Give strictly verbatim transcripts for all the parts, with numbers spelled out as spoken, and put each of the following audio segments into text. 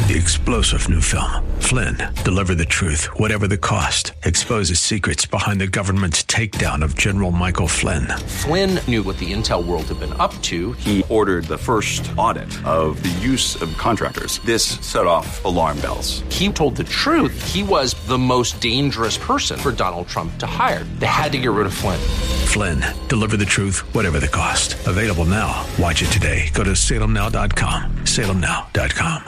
The explosive new film, Flynn, deliver the truth, whatever the cost, exposes secrets behind the government's takedown of General Michael Flynn. Flynn knew what the intel world had been up to. He ordered the first audit of the use of contractors. This set off alarm bells. He told the truth. He was the most dangerous person for Donald Trump to hire. They had to get rid of Flynn. Flynn, deliver the truth, whatever the cost. Available now. Watch it today. Go to salem now dot com. salem now dot com.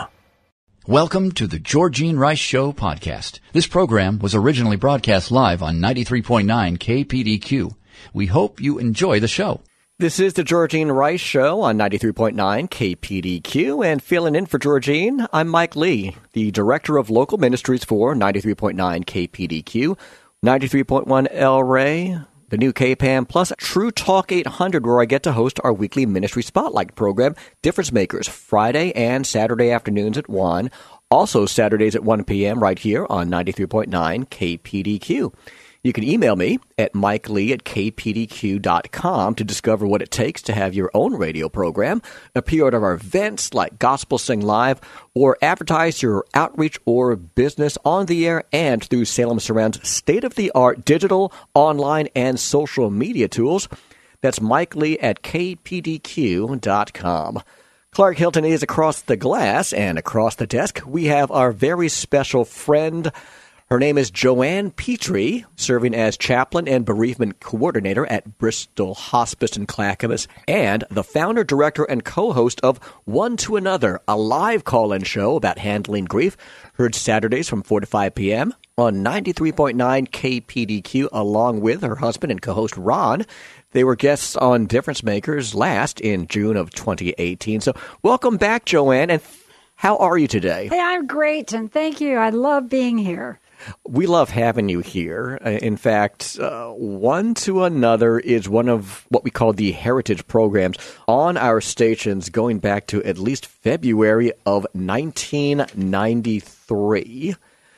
Welcome to the Georgene Rice Show podcast. This program was originally broadcast live on ninety-three point nine K P D Q. We hope you enjoy the show. This is the Georgene Rice Show on ninety-three point nine K P D Q, and filling in for Georgene, I'm Mike Lee, the Director of Local Ministries for ninety-three point nine K P D Q, ninety-three point one El Rey, the new K P A M, plus True Talk eight hundred, where I get to host our weekly Ministry Spotlight program, Difference Makers, Friday and Saturday afternoons at one, also Saturdays at one p.m. right here on ninety-three point nine K P D Q. You can email me at mikelee at k p d q dot com to discover what it takes to have your own radio program, appear at our events like Gospel Sing Live, or advertise your outreach or business on the air and through Salem Surround's state-of-the-art digital, online, and social media tools. That's mikelee at k p d q dot com. Clark Hilton is across the glass, and across the desk, we have our very special friend. Her name is Joanne Petrie, serving as chaplain and bereavement coordinator at Bristol Hospice in Clackamas, and the founder, director, and co-host of One to Another, a live call-in show about handling grief, heard Saturdays from four to five p.m. on ninety-three point nine K P D Q, along with her husband and co-host Ron. They were guests on Difference Makers last in June of twenty eighteen. So welcome back, Joanne, and how are you today? Hey, I'm great, and thank you. I love being here. We love having you here. In fact, uh, One to Another is one of what we call the heritage programs on our stations going back to at least February of nineteen ninety-three.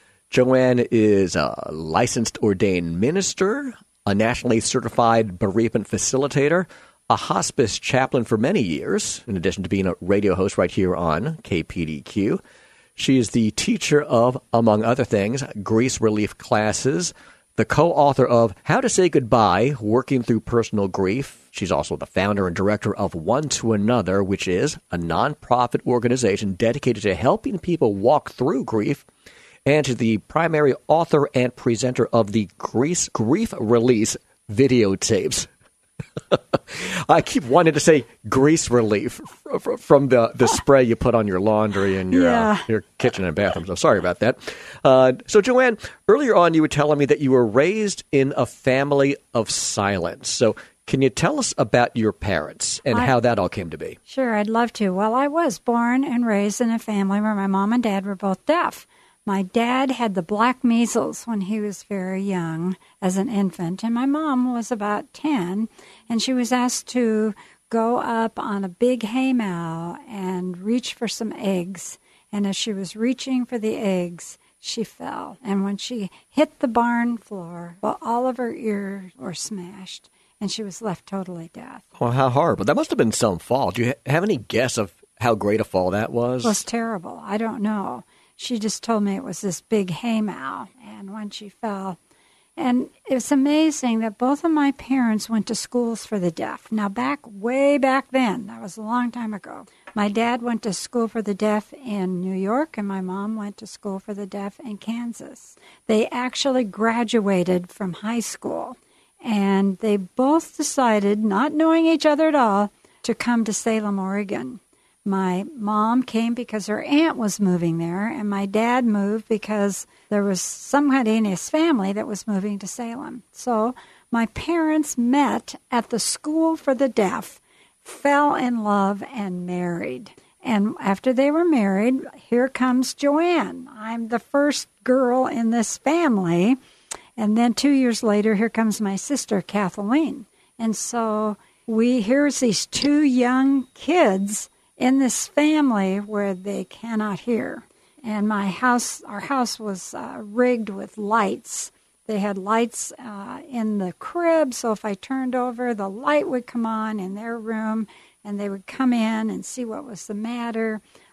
Joanne is a licensed ordained minister, a nationally certified bereavement facilitator, a hospice chaplain for many years, in addition to being a radio host right here on K P D Q. She is the teacher of, among other things, grief relief classes, the co-author of How to Say Goodbye, Working Through Personal Grief. She's also the founder and director of One to Another, which is a nonprofit organization dedicated to helping people walk through grief, and she's the primary author and presenter of the Grief, grief Release videotapes. I keep wanting to say grease relief from the, the spray you put on your laundry and your, yeah. uh, your kitchen and bathroom. So sorry about that. Uh, so, Joanne, earlier on you were telling me that you were raised in a family of silence. So can you tell us about your parents and I, how that all came to be? Sure, I'd love to. Well, I was born and raised in a family where my mom and dad were both deaf. My dad had the black measles when he was very young as an infant, and my mom was about ten, and she was asked to go up on a big haymow and reach for some eggs. And as she was reaching for the eggs, she fell. And when she hit the barn floor, well, all of her ears were smashed, and she was left totally deaf. Well, how horrible. That must have been some fall. Do you have any guess of how great a fall that was? It was terrible. I don't know. She just told me it was this big haymow, and when she fell. And it's amazing that both of my parents went to schools for the deaf. Now, back, way back then, that was a long time ago, my dad went to school for the deaf in New York, and my mom went to school for the deaf in Kansas. They actually graduated from high school, and they both decided, not knowing each other at all, to come to Salem, Oregon. My mom came because her aunt was moving there, and my dad moved because there was somebody in his family that was moving to Salem. So my parents met at the school for the deaf, fell in love, and married. And after they were married, here comes Joanne. I'm the first girl in this family. And then two years later, here comes my sister, Kathleen. And so we here's these two young kids in this family where they cannot hear. And my house, our house was uh, rigged with lights. They had lights uh, in the crib, so if I turned over, the light would come on in their room, and they would come in and see what was the matter.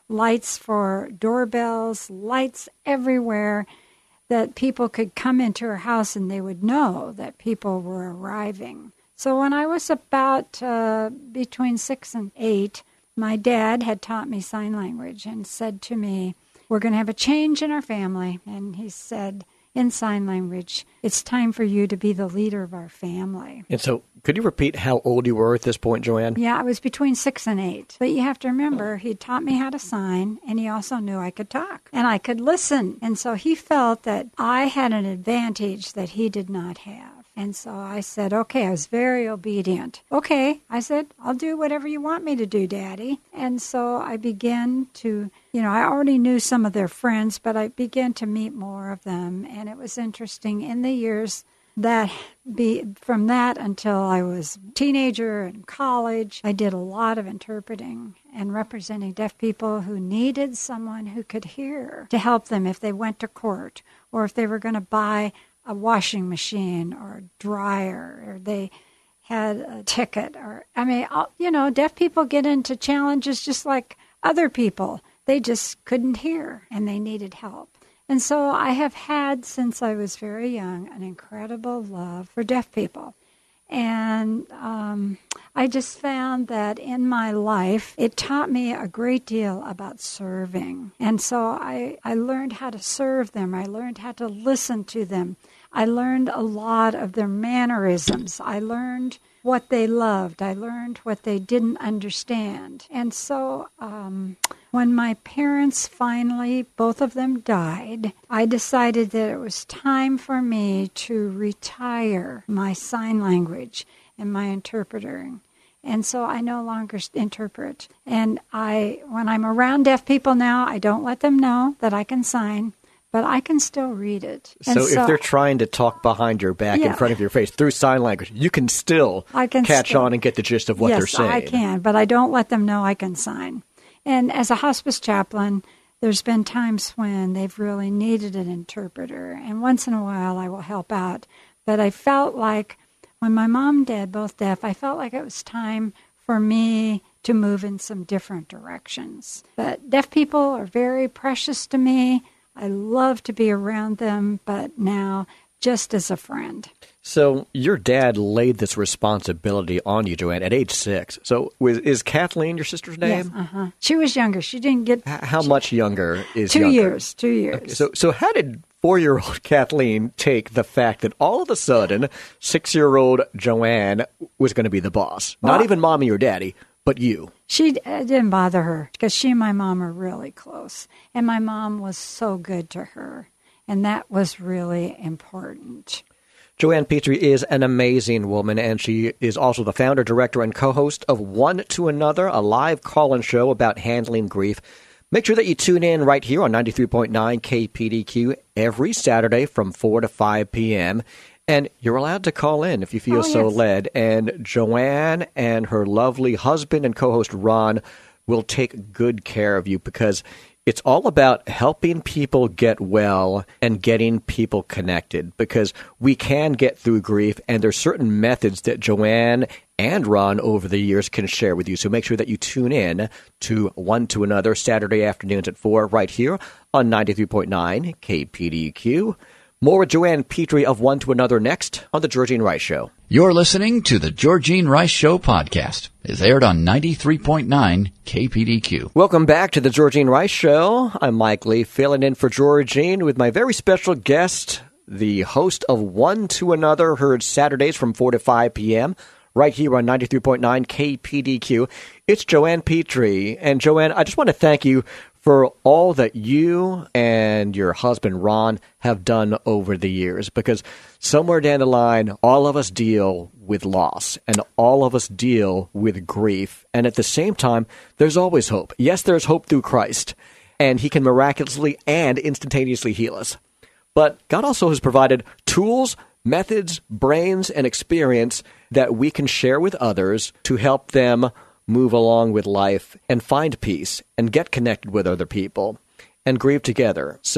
lights for doorbells, lights everywhere, that people could come into her house and they would know that people were arriving. So when I was about uh, between six and eight, my dad had taught me sign language and said to me, we're going to have a change in our family. And he said in sign language, it's time for you to be the leader of our family. And so could you repeat how old you were at this point, Joanne? Yeah, I was between six and eight. But you have to remember, he taught me how to sign, and he also knew I could talk, and I could listen. And so he felt that I had an advantage that he did not have. And so I said, okay, I was very obedient. Okay, I said, I'll do whatever you want me to do, Daddy. And so I began to, you know, I already knew some of their friends, but I began to meet more of them. And it was interesting in the years that be from that until I was a teenager and college, I did a lot of interpreting and representing deaf people who needed someone who could hear to help them if they went to court or if they were going to buy a washing machine or a dryer, or they had a ticket, or, I mean, you know, deaf people get into challenges just like other people. They just couldn't hear, and they needed help. And so I have had, since I was very young, an incredible love for deaf people. And um, I just found that in my life, it taught me a great deal about serving. And so I, I learned how to serve them. I learned how to listen to them. I learned a lot of their mannerisms. I learned what they loved. I learned what they didn't understand. And so um, when my parents finally, both of them died, I decided that it was time for me to retire my sign language and my interpreting. And so I no longer interpret. And I, when I'm around deaf people now, I don't let them know that I can sign, but I can still read it. So, and if so they're trying to talk behind your back yeah. in front of your face through sign language, you can still I can catch still, on and get the gist of what yes, they're saying. I can, but I don't let them know I can sign. And as a hospice chaplain, there's been times when they've really needed an interpreter, and once in a while I will help out. But I felt like when my mom and dad both deaf, I felt like it was time for me to move in some different directions. But deaf people are very precious to me. I love to be around them, but now just as a friend. So your dad laid this responsibility on you, Joanne, at age six. So was, is Kathleen your sister's name? Yes, uh-huh. She was younger. She didn't get... H- how she, much younger is two younger? years, two years. Okay, so, so how did four-year-old Kathleen take the fact that all of a sudden six-year-old Joanne was going to be the boss? Well, not even mommy or daddy, but you. She it didn't bother her because she and my mom are really close. And my mom was so good to her. And that was really important. Joanne Petrie is an amazing woman, and she is also the founder, director, and co-host of One to Another, a live call-in show about handling grief. Make sure that you tune in right here on ninety-three point nine K P D Q every Saturday from four to five p.m., and you're allowed to call in if you feel oh, so yes. led. And Joanne and her lovely husband and co-host Ron will take good care of you, because it's all about helping people get well and getting people connected, because we can get through grief, and there's certain methods that Joanne and Ron over the years can share with you. So make sure that you tune in to One to Another Saturday afternoons at four right here on ninety-three point nine K P D Q. More with Joanne Petrie of One to Another next on The Georgene Rice Show. You're listening to The Georgene Rice Show podcast. It's aired on ninety-three point nine K P D Q. Welcome back to The Georgene Rice Show. I'm Mike Lee, filling in for Georgene with my very special guest, the host of One to Another, heard Saturdays from four to five p.m., right here on ninety-three point nine K P D Q. It's Joanne Petrie. And Joanne, I just want to thank you for all that you and your husband, Ron, have done over the years, because somewhere down the line, all of us deal with loss, and all of us deal with grief. And at the same time, there's always hope. Yes, there's hope through Christ, and he can miraculously and instantaneously heal us. But God also has provided tools, methods, brains, and experience that we can share with others to help them move along with life and find peace and get connected with other people and grieve together. So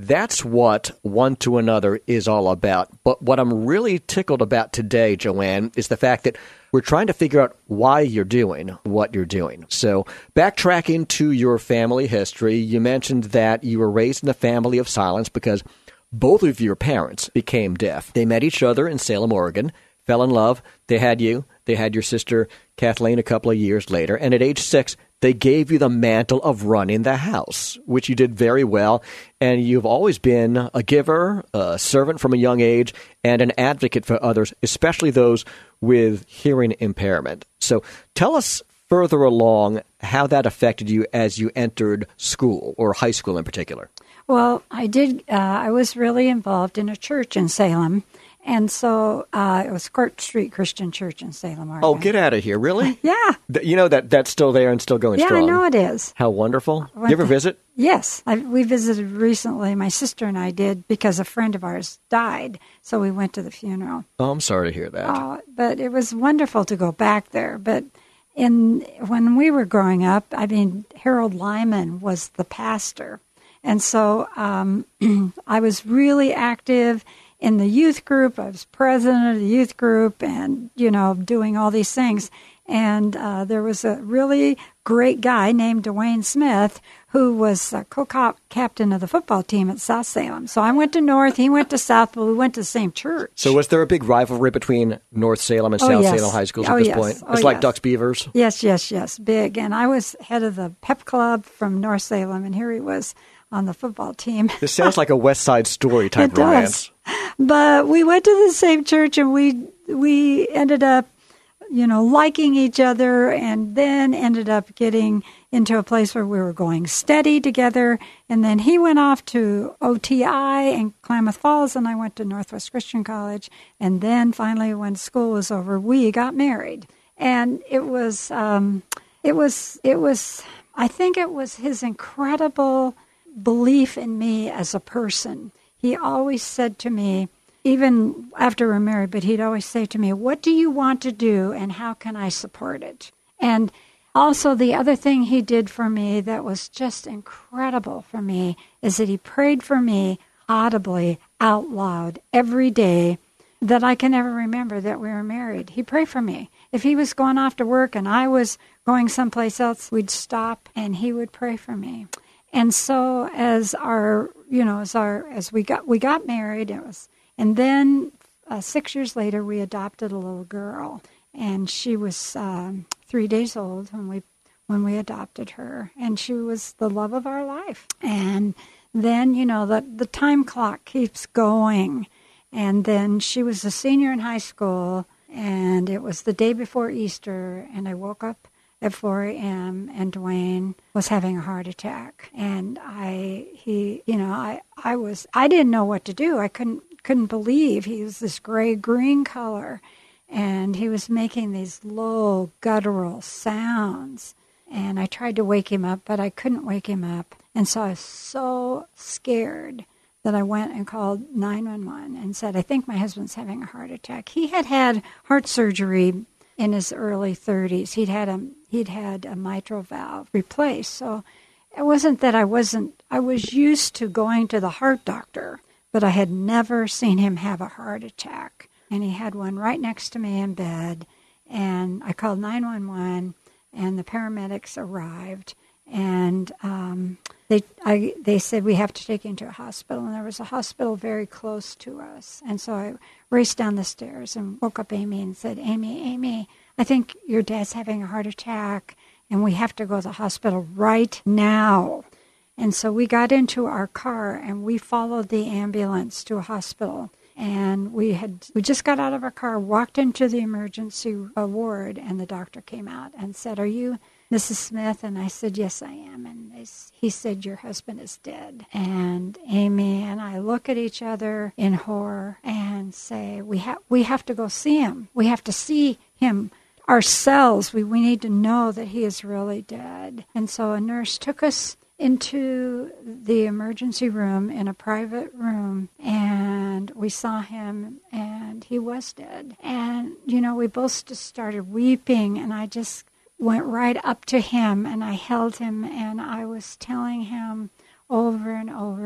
That's what One to Another is all about. But what I'm really tickled about today, Joanne, is the fact that we're trying to figure out why you're doing what you're doing. So backtracking to your family history, you mentioned that you were raised in a family of silence because both of your parents became deaf. They met each other in Salem, Oregon, fell in love. They had you. They had your sister Kathleen a couple of years later. And at age six, they gave you the mantle of running the house, which you did very well. And you've always been a giver, a servant from a young age, and an advocate for others, especially those with hearing impairment. So tell us further along how that affected you as you entered school, or high school in particular. Well, I did. Uh, I was really involved in a church in Salem. And so uh, it was Court Street Christian Church in Salem, Oregon. Oh, get out of here. Really? Yeah. You know that that's still there and still going yeah, strong. Yeah, I know it is. How wonderful. You ever visit? Yes. I, we visited recently. My sister and I did because a friend of ours died. So we went to the funeral. Oh, I'm sorry to hear that. Uh, but it was wonderful to go back there. But in when we were growing up, I mean, Harold Lyman was the pastor. And so um, I was really active in the youth group. I was president of the youth group and, you know, doing all these things. And uh, there was a really great guy named Dwayne Smith who was a co-captain of the football team at South Salem. So I went to North, he went to South, but we went to the same church. So was there a big rivalry between North Salem and oh, South yes. Salem high schools oh, at this yes. point? Oh, it's like yes. Ducks Beavers? Yes, yes, yes, big. And I was head of the pep club from North Salem, and here he was on the football team. This sounds like a West Side Story type it romance. Does. But we went to the same church, and we we ended up, you know, liking each other, and then ended up getting into a place where we were going steady together. And then he went off to O T I in Klamath Falls, and I went to Northwest Christian College. And then finally, when school was over, we got married. And it was, um, it was, it was, I think it was his incredible belief in me as a person. He always said to me, even after we're married, but he'd always say to me, what do you want to do and how can I support it? And also the other thing he did for me that was just incredible for me is that he prayed for me audibly out loud every day that I can never remember that we were married. He prayed for me. If he was going off to work and I was going someplace else, we'd stop and he would pray for me. And so as our, you know, as our, as we got, we got married, it was, and then uh, six years later, we adopted a little girl, and she was um, three days old when we, when we adopted her, and she was the love of our life. And then, you know, the, the time clock keeps going, and then she was a senior in high school, and it was the day before Easter, and I woke up at four a.m. and Dwayne was having a heart attack. And I, he, you know, I, I was, I didn't know what to do. I couldn't, couldn't believe he was this gray-green color. And he was making these low guttural sounds. And I tried to wake him up, but I couldn't wake him up. And so I was so scared that I went and called nine one one and said, I think my husband's having a heart attack. He had had heart surgery in his early thirties. He'd had a he'd had a mitral valve replaced. So it wasn't that I wasn't I was used to going to the heart doctor, but I had never seen him have a heart attack. And he had one right next to me in bed. And I called nine one one, and the paramedics arrived. And um, they I, they said, we have to take you into a hospital. And there was a hospital very close to us. And so I raced down the stairs and woke up Amy and said, Amy, Amy, I think your dad's having a heart attack, and we have to go to the hospital right now. And so we got into our car, and we followed the ambulance to a hospital. And we had we just got out of our car, walked into the emergency ward, and the doctor came out and said, are you Missus Smith? And I said, yes, I am. And they, he said, your husband is dead. And Amy and I look at each other in horror and say, we, ha- we have to go see him. We have to see him ourselves. We, we need to know that he is really dead. And so a nurse took us into the emergency room in a private room, and we saw him, and he was dead. And, you know, we both just started weeping, and I just went right up to him, and I held him, and I was telling him over and over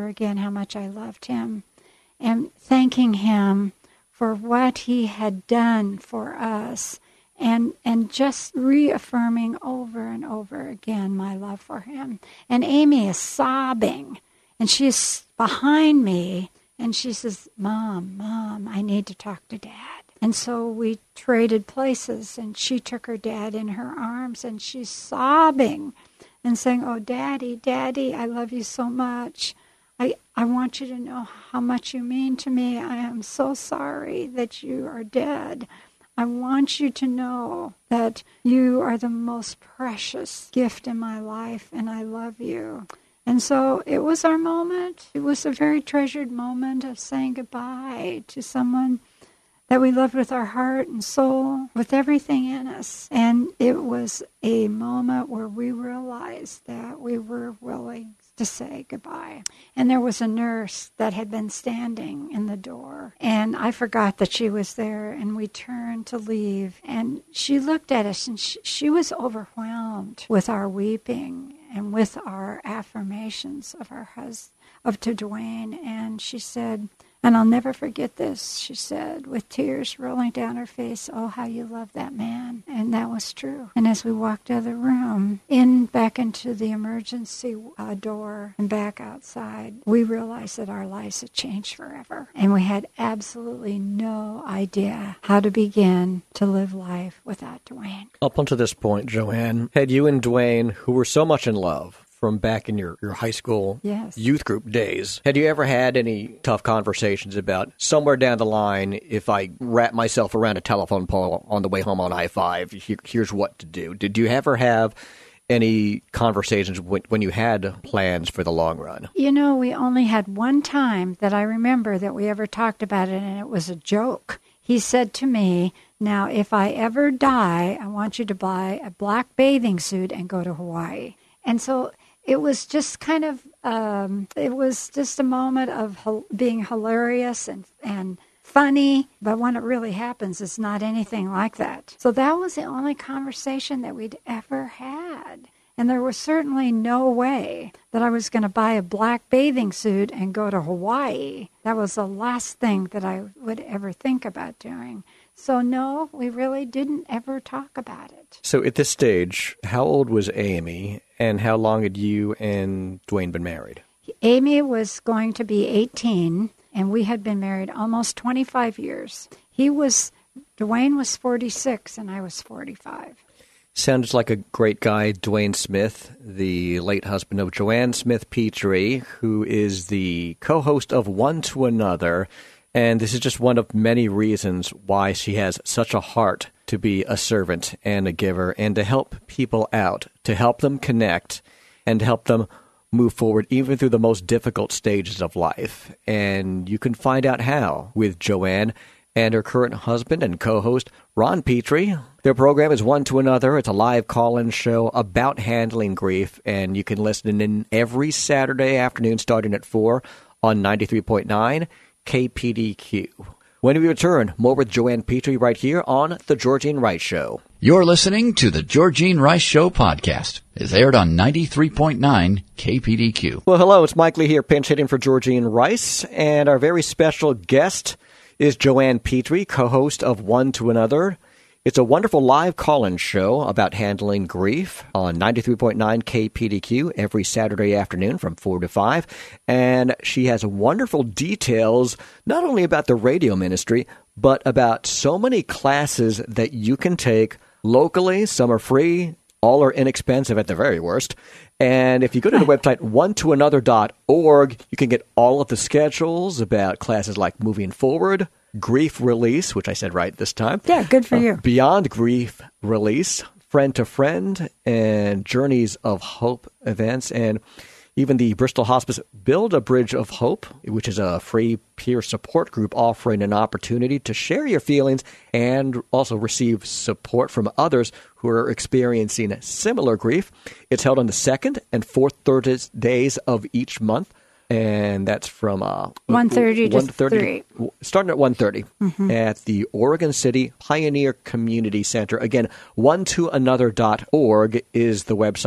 over again how much I loved him and thanking him for what he had done for us and and just reaffirming over and over again my love for him. And Amy is sobbing, and she's behind me, and she says, Mom, Mom, I need to talk to Dad. And so we traded places, and she took her dad in her arms, and she's sobbing and saying, oh, Daddy, Daddy, I love you so much. I, I want you to know how much you mean to me. I am so sorry that you are dead. I want you to know that you are the most precious gift in my life, and I love you. And so it was our moment. It was a very treasured moment of saying goodbye to someone that we loved with our heart and soul, with everything in us. And it was a moment where we realized that we were willing to say goodbye. And there was a nurse that had been standing in the door, and I forgot that she was there, and we turned to leave, and she looked at us, and she, she was overwhelmed with our weeping and with our affirmations of our husband, of to Dwayne, and she said, and I'll never forget this, she said, with tears rolling down her face, oh, how you love that man. And that was true. And as we walked out of the room, in back into the emergency uh, door and back outside, we realized that our lives had changed forever. And we had absolutely no idea how to begin to live life without Dwayne. Up until this point, Joanne, had you and Dwayne, who were so much in love, from back in your, your high school yes. youth group days. Had you ever had any tough conversations about somewhere down the line, if I wrap myself around a telephone pole on the way home on I five, here, here's what to do? Did you ever have any conversations when, when you had plans for the long run? You know, we only had one time that I remember that we ever talked about it, and it was a joke. He said to me, now, if I ever die, I want you to buy a black bathing suit and go to Hawaii. And so it was just kind of, um, it was just a moment of being hilarious and, and funny. But when it really happens, it's not anything like that. So that was the only conversation that we'd ever had. And there was certainly no way that I was going to buy a black bathing suit and go to Hawaii. That was the last thing that I would ever think about doing. So no, we really didn't ever talk about it. So at this stage, how old was Amy, and how long had you and Dwayne been married? Amy was going to be eighteen, and we had been married almost twenty-five years. He was, Dwayne was forty-six, and I was forty-five. Sounds like a great guy, Dwayne Smith, the late husband of Joanne Smith Petrie, who is the co-host of One to Another. And this is just one of many reasons why she has such a heart to be a servant and a giver and to help people out, to help them connect and to help them move forward even through the most difficult stages of life. And you can find out how with Joanne and her current husband and co-host, Ron Petrie. Their program is One to Another. It's a live call-in show about handling grief, and you can listen in every Saturday afternoon starting at four on ninety-three point nine K P D Q. When we return, more with Joanne Petrie right here on The Georgene Rice Show. You're listening to The Georgene Rice Show podcast. It's aired on ninety-three point nine K P D Q. Well, hello, it's Mike Lee here, pinch hitting for Georgene Rice, and our very special guest is Joanne Petrie, co-host of One to Another. It's a wonderful live call-in show about handling grief on ninety-three point nine K P D Q every Saturday afternoon from four to five. And she has wonderful details, not only about the radio ministry, but about so many classes that you can take locally. Some are free, all are inexpensive at the very worst. And if you go to the website one to another dot org, you can get all of the schedules about classes like Moving Forward, Grief Release, which I said right this time. Yeah, good for uh, you. Beyond Grief Release, Friend to Friend, and Journeys of Hope events, and even the Bristol Hospice Build a Bridge of Hope, which is a free peer support group offering an opportunity to share your feelings and also receive support from others who are experiencing similar grief. It's held on the second and fourth Thursdays of each month. And that's from uh, one thirty to three. Starting at one thirty mm-hmm. at the Oregon City Pioneer Community Center. Again, one to another dot org is the website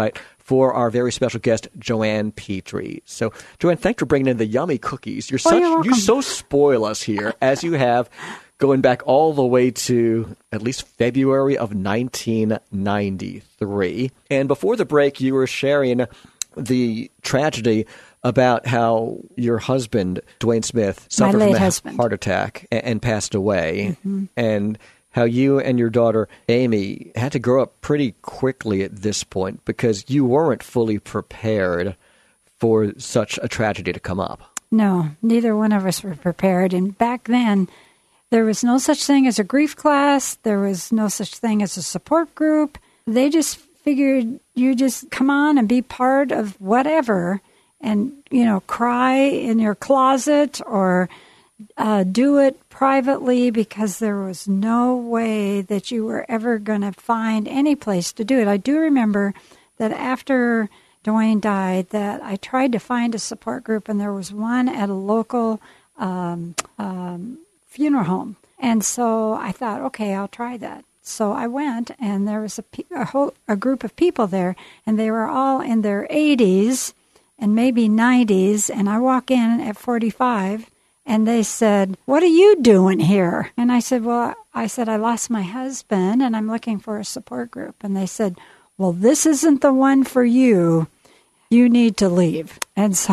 for our very special guest, Joanne Petrie. So, Joanne, thanks for bringing in the yummy cookies. You're oh, such you're you so spoil us here, as you have going back all the way to at least February of nineteen ninety-three. And before the break, you were sharing the tragedy about how your husband, Dwayne Smith, suffered from a husband. heart attack and, and passed away. Mm-hmm. And how you and your daughter, Amy, had to grow up pretty quickly at this point because you weren't fully prepared for such a tragedy to come up. No, neither one of us were prepared. And back then, there was no such thing as a grief class. There was no such thing as a support group. They just figured you just come on and be part of whatever and, you know, cry in your closet or uh, do it privately because there was no way that you were ever going to find any place to do it. I do remember that after Dwayne died that I tried to find a support group, and there was one at a local um, um, funeral home. And so I thought, okay, I'll try that. So I went, and there was a, a, whole, a group of people there, and they were all in their eighties and maybe nineties, and I walk in at forty-five, and they said, "What are you doing here?" And I said, well, I said, I lost my husband, and I'm looking for a support group. And they said, well, this isn't the one for you. You need to leave. And so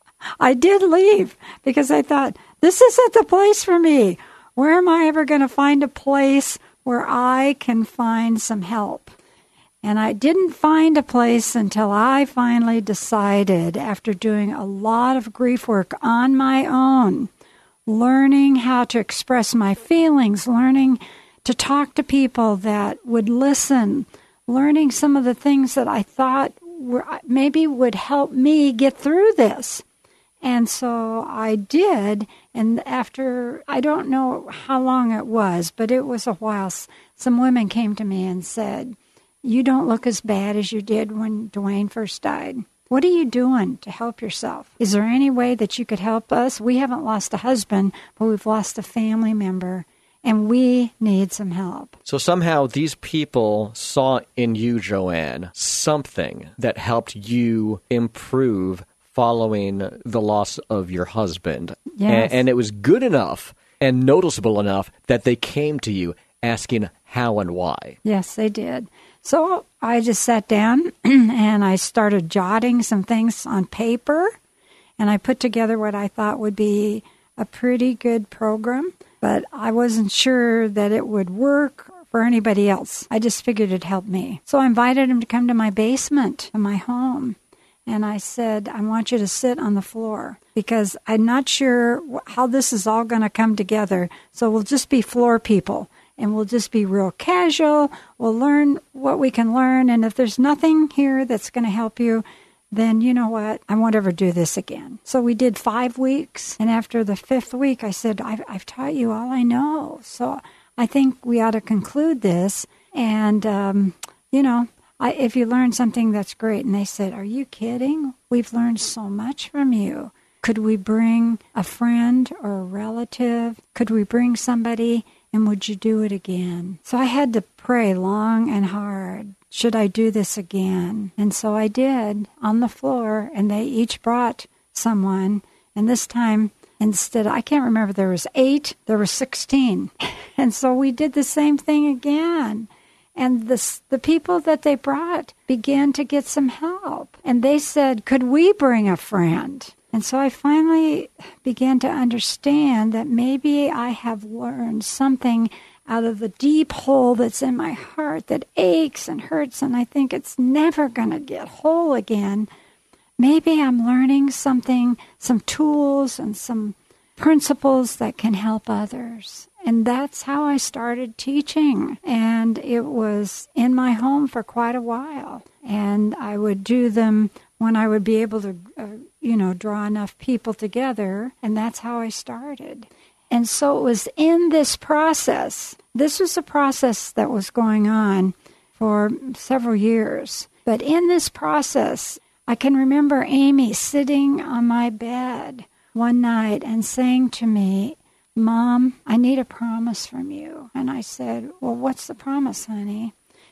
I did leave because I thought, this isn't the place for me. Where am I ever going to find a place where I can find some help? And I didn't find a place until I finally decided, after doing a lot of grief work on my own, learning how to express my feelings, learning to talk to people that would listen, learning some of the things that I thought were, maybe would help me get through this. And so I did, and after, I don't know how long it was, but it was a while, some women came to me and said, you don't look as bad as you did when Dwayne first died. What are you doing to help yourself? Is there any way that you could help us? We haven't lost a husband, but we've lost a family member, and we need some help. So somehow these people saw in you, Joanne, something that helped you improve following the loss of your husband. Yes. And, and it was good enough and noticeable enough that they came to you asking how and why. Yes, they did. So I just sat down and I started jotting some things on paper, and I put together what I thought would be a pretty good program, but I wasn't sure that it would work for anybody else. I just figured it'd help me. So I invited him to come to my basement in my home, and I said, I want you to sit on the floor because I'm not sure how this is all going to come together, so we'll just be floor people. And we'll just be real casual. We'll learn what we can learn. And if there's nothing here that's going to help you, then you know what? I won't ever do this again. So we did five weeks. And after the fifth week, I said, I've, I've taught you all I know. So I think we ought to conclude this. And, um, you know, I, if you learn something, that's great. And they said, are you kidding? We've learned so much from you. Could we bring a friend or a relative? Could we bring somebody? And would you do it again? So I had to pray long and hard. Should I do this again? And so I did on the floor, and they each brought someone. And this time, instead, I can't remember, there was eight, there were sixteen. And so we did the same thing again. And the, the people that they brought began to get some help. And they said, could we bring a friend? And so I finally began to understand that maybe I have learned something out of the deep hole that's in my heart that aches and hurts, and I think it's never going to get whole again. Maybe I'm learning something, some tools and some principles that can help others. And that's how I started teaching. And it was in my home for quite a while. And I would do them when I would be able to, uh, you know, draw enough people together. And that's how I started. And so it was in this process. This was a process that was going on for several years. But in this process, I can remember Amy sitting on my bed one night and saying to me, Mom, I need a promise from you. And I said, well, what's the promise, honey?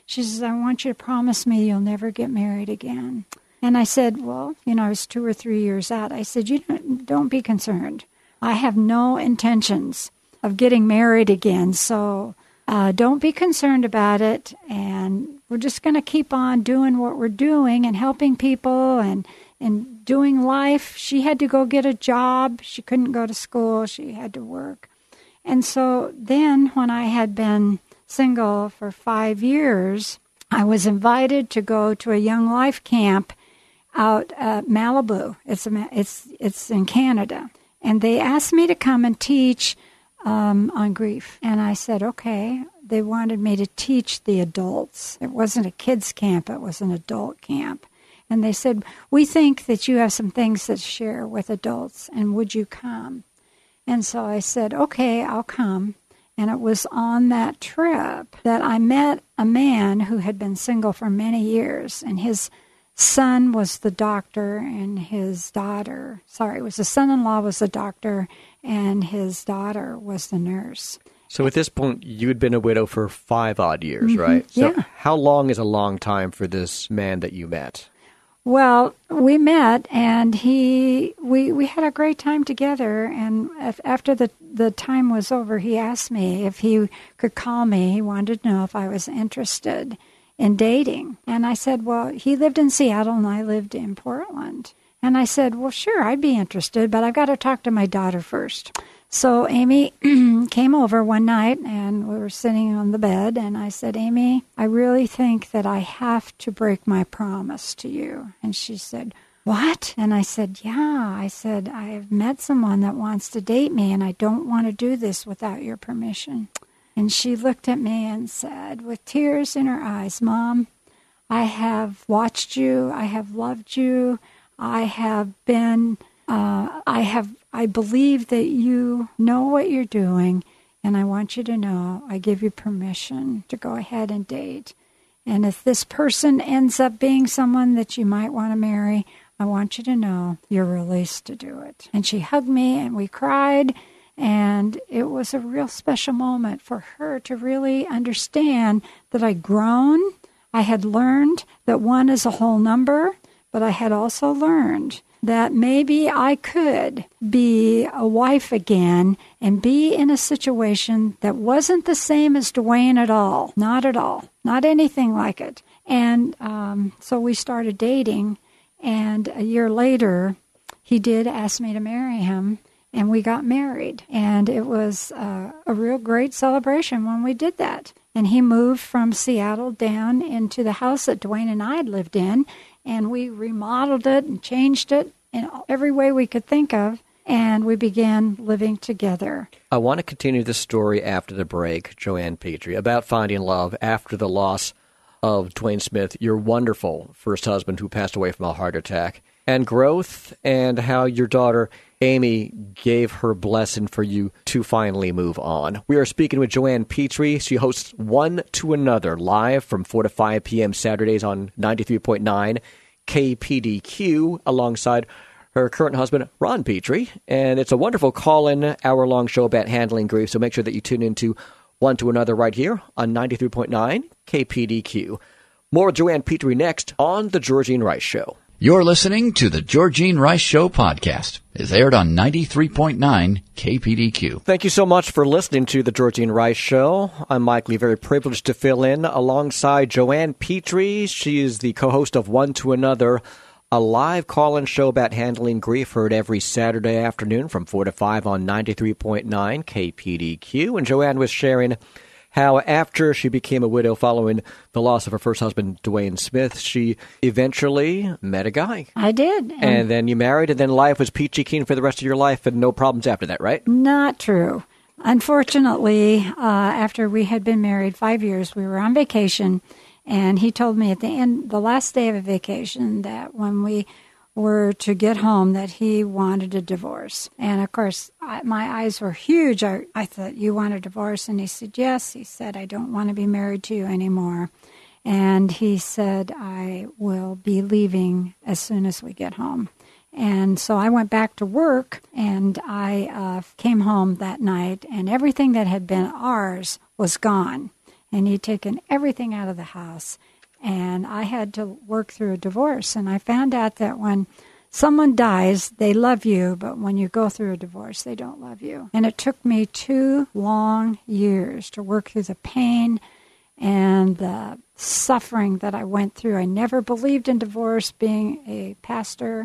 She says, I want you to promise me you'll never get married again. And I said, well, you know, I was two or three years out. I said, you don't, don't be concerned. I have no intentions of getting married again, so uh, don't be concerned about it. And we're just going to keep on doing what we're doing and helping people and, and doing life. She had to go get a job. She couldn't go to school. She had to work. And so then when I had been single for five years, I was invited to go to a Young Life camp out at Malibu. It's a, it's it's in Canada, and they asked me to come and teach um, on grief. And I said, okay. They wanted me to teach the adults. It wasn't a kids camp; it was an adult camp. And they said, we think that you have some things to share with adults, and would you come? And so I said, okay, I'll come. And it was on that trip that I met a man who had been single for many years, and his son was the doctor, and his daughter, sorry, it was his son-in-law was the doctor, and his daughter was the nurse. So at this point, you had been a widow for five odd years, Mm-hmm. right? So yeah. How long is a long time for this man that you met? Well, we met, and he we, we had a great time together, and if, after the, the time was over, he asked me if he could call me. He wanted to know if I was interested in dating. And I said, well, he lived in Seattle, and I lived in Portland. And I said, well, sure, I'd be interested, but I've got to talk to my daughter first. So Amy came over one night, and we were sitting on the bed, and I said, Amy, I really think that I have to break my promise to you. And she said, what? And I said, yeah. I said, I have met someone that wants to date me, and I don't want to do this without your permission. And she looked at me and said, with tears in her eyes, Mom, I have watched you, I have loved you, I have been, uh, I have, I believe that you know what you're doing, and I want you to know I give you permission to go ahead and date. And if this person ends up being someone that you might want to marry, I want you to know you're released to do it. And she hugged me, and we cried, and it was a real special moment for her to really understand that I'd grown. I had learned that one is a whole number, but I had also learned that maybe I could be a wife again and be in a situation that wasn't the same as Dwayne at all. Not at all. Not anything like it. And um, so we started dating, and a year later, he did ask me to marry him, and we got married. And it was uh, a real great celebration when we did that. And he moved from Seattle down into the house that Dwayne and I had lived in, and we remodeled it and changed it in every way we could think of, and we began living together. I want to continue the story after the break, Joanne Petrie, about finding love after the loss of Dwayne Smith, your wonderful first husband who passed away from a heart attack, and growth, and how your daughter Amy gave her blessing for you to finally move on. We are speaking with Joanne Petrie. She hosts One to Another live from four to five p.m. Saturdays on ninety-three point nine K P D Q alongside her current husband, Ron Petrie. And it's a wonderful call-in, hour-long show about handling grief, so make sure that you tune into One to Another right here on ninety-three point nine K P D Q. More with Joanne Petrie next on The Georgene Rice Show. You're listening to the Georgene Rice Show podcast. It's aired on ninety-three point nine K P D Q. Thank you so much for listening to the Georgene Rice Show. I'm Mike Lee, very privileged to fill in alongside Joanne Petrie. She is the co-host of One to Another, a live call-in show about handling grief, heard every Saturday afternoon from four to five on ninety-three point nine K P D Q. And Joanne was sharing how after she became a widow following the loss of her first husband, Dwayne Smith, she eventually met a guy. I did. And, and then you married, and then life was peachy keen for the rest of your life and no problems after that, right? Not true. Unfortunately, uh, after we had been married five years, we were on vacation, and he told me at the end, the last day of a vacation, that when we were to get home, that he wanted a divorce. And of course, I, my eyes were huge. I, I thought, you want a divorce? And he said, yes. He said, I don't want to be married to you anymore. And he said, I will be leaving as soon as we get home. And so I went back to work, and I uh, came home that night, and everything that had been ours was gone. and he'd taken everything out of the house. And I had to work through a divorce. And I found out that when someone dies, they love you, but when you go through a divorce, they don't love you. And it took me two long years to work through the pain and the suffering that I went through. I never believed in divorce. Being a pastor,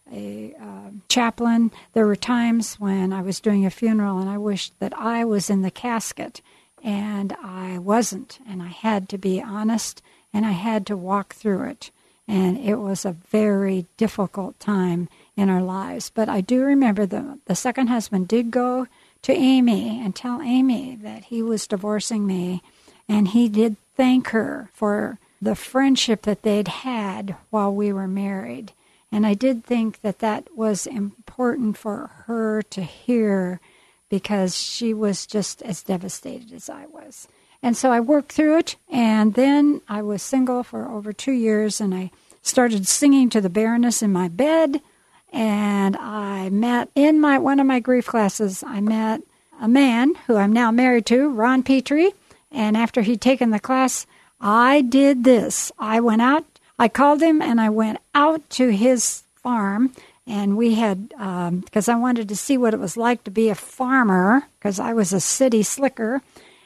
a uh, chaplain, there were times when I was doing a funeral and I wished that I was in the casket, and I wasn't. And I had to be honest, and I had to walk through it. And it was a very difficult time in our lives. But I do remember the, the second husband did go to Amy and tell Amy that he was divorcing me. And he did thank her for the friendship that they'd had while we were married. And I did think that that was important for her to hear, because she was just as devastated as I was. And so I worked through it, and then I was single for over two years, and I started singing to the Baroness in my bed, and I met, in my one of my grief classes, I met a man who I'm now married to, Ron Petrie, and after he'd taken the class, I did this. I went out, I called him, and I went out to his farm, and we had, because um, I wanted to see what it was like to be a farmer, because I was a city slicker.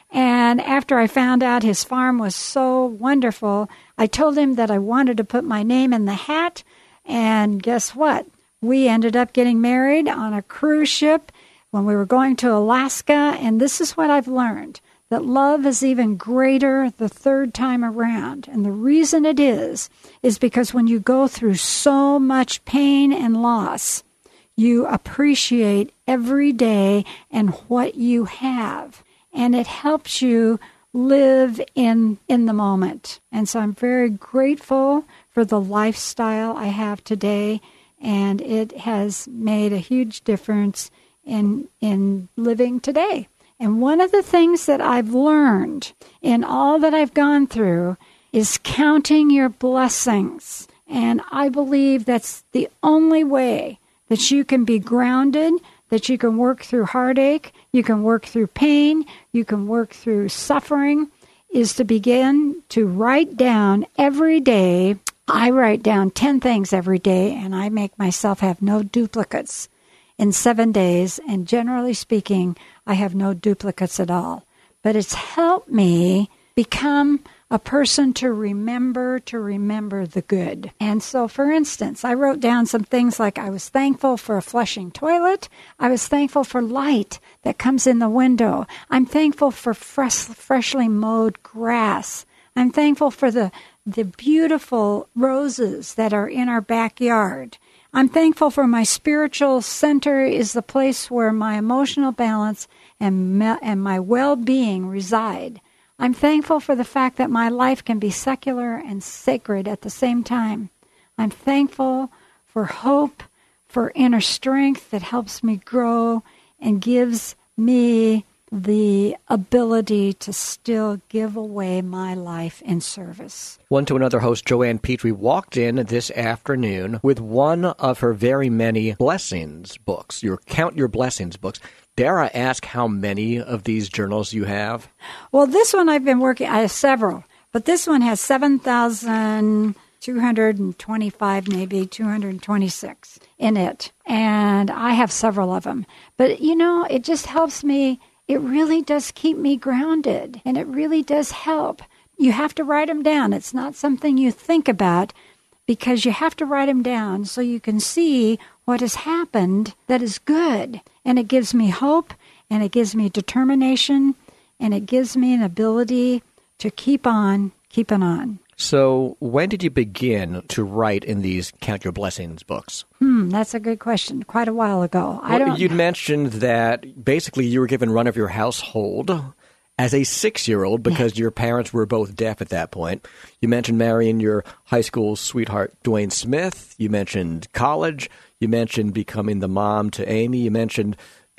And after I found out his farm was so wonderful, I told him that I wanted to put my name in the hat. And guess what? We ended up getting married on a cruise ship when we were going to Alaska. And this is what I've learned, that love is even greater the third time around. And the reason it is, is because when you go through so much pain and loss, you appreciate every day and what you have. And it helps you live in in the moment. And so I'm very grateful for the lifestyle I have today, and it has made a huge difference in in living today. And one of the things that I've learned in all that I've gone through is counting your blessings. And I believe that's the only way that you can be grounded, that you can work through heartache, you can work through pain, you can work through suffering, is to begin to write down every day. I write down ten things every day, and I make myself have no duplicates in seven days. And generally speaking, I have no duplicates at all. But it's helped me become a person to remember, to remember the good. And so, for instance, I wrote down some things like I was thankful for a flushing toilet. I was thankful for light that comes in the window. I'm thankful for fresh, freshly mowed grass. I'm thankful for the, the beautiful roses that are in our backyard. I'm thankful for my spiritual center is the place where my emotional balance and, me, and my well-being reside. I'm thankful for the fact that my life can be secular and sacred at the same time. I'm thankful for hope, for inner strength that helps me grow and gives me the ability to still give away my life in service. One to Another host Joanne Petrie walked in this afternoon with one of her very many blessings books, your Count Your Blessings books. Dare I ask how many of these journals you have? Well, this one I've been working, I have several, but this one has seven thousand two hundred twenty-five, maybe two hundred twenty-six in it. And I have several of them. But, you know, it just helps me. It really does keep me grounded, and it really does help. You have to write them down. It's not something you think about, because you have to write them down so you can see what has happened that is good. And it gives me hope, and it gives me determination, and it gives me an ability to keep on, keeping on. So when did you begin to write in these Count Your Blessings books? Hmm, that's a good question. Quite a while ago. Well, I don't. You'd mentioned that basically you were given run of your household as a six-year-old because your parents were both deaf at that point. You mentioned marrying your high school sweetheart, Dwayne Smith. You mentioned college. You mentioned becoming the mom to Amy. You mentioned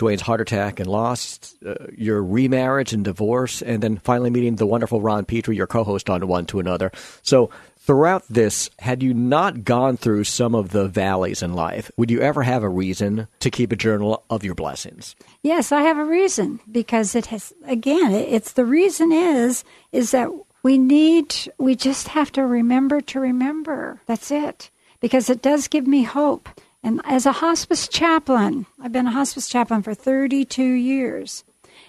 Dwayne's heart attack and loss, uh, your remarriage and divorce, and then finally meeting the wonderful Ron Petrie, your co-host on One to Another. So throughout this, had you not gone through some of the valleys in life, would you ever have a reason to keep a journal of your blessings? Yes, I have a reason, because it has, again, it's the reason is, is that we need, we just have to remember to remember. That's it. Because it does give me hope. And as a hospice chaplain, I've been a hospice chaplain for thirty-two years.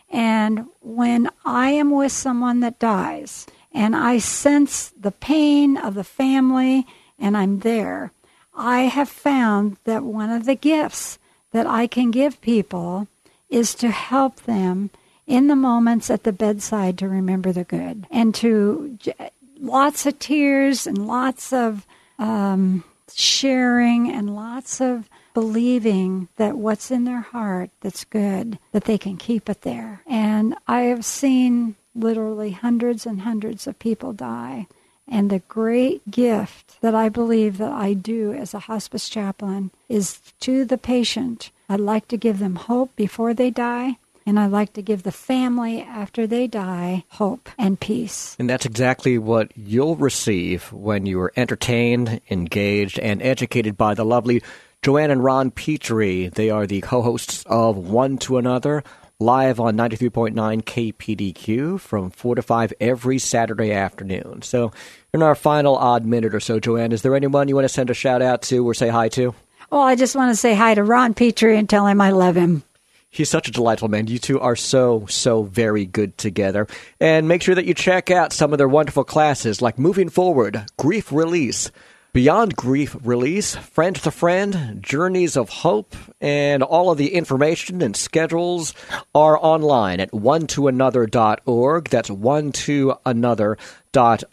And when I am with someone that dies, and I sense the pain of the family, and I'm there, I have found that one of the gifts that I can give people is to help them in the moments at the bedside to remember the good. And to lots of tears and lots of um, sharing and lots of believing that what's in their heart that's good, that they can keep it there. And I have seen literally hundreds and hundreds of people die. And the great gift that I believe that I do as a hospice chaplain is to the patient. I'd like to give them hope before they die, and I'd like to give the family after they die hope and peace. And that's exactly what you'll receive when you are entertained, engaged, and educated by the lovely Joanne and Ron Petrie. They are the co-hosts of One to Another, live on ninety-three point nine K P D Q from four to five every Saturday afternoon. So in our final odd minute or so, Joanne, is there anyone you want to send a shout-out to or say hi to? Well, I just want to say hi to Ron Petrie and tell him I love him. He's such a delightful man. You two are so, so very good together. And make sure that you check out some of their wonderful classes like Moving Forward, Grief Release, Beyond Grief Release, Friend to Friend, Journeys of Hope, and all of the information and schedules are online at one to another dot org. That's one to another dot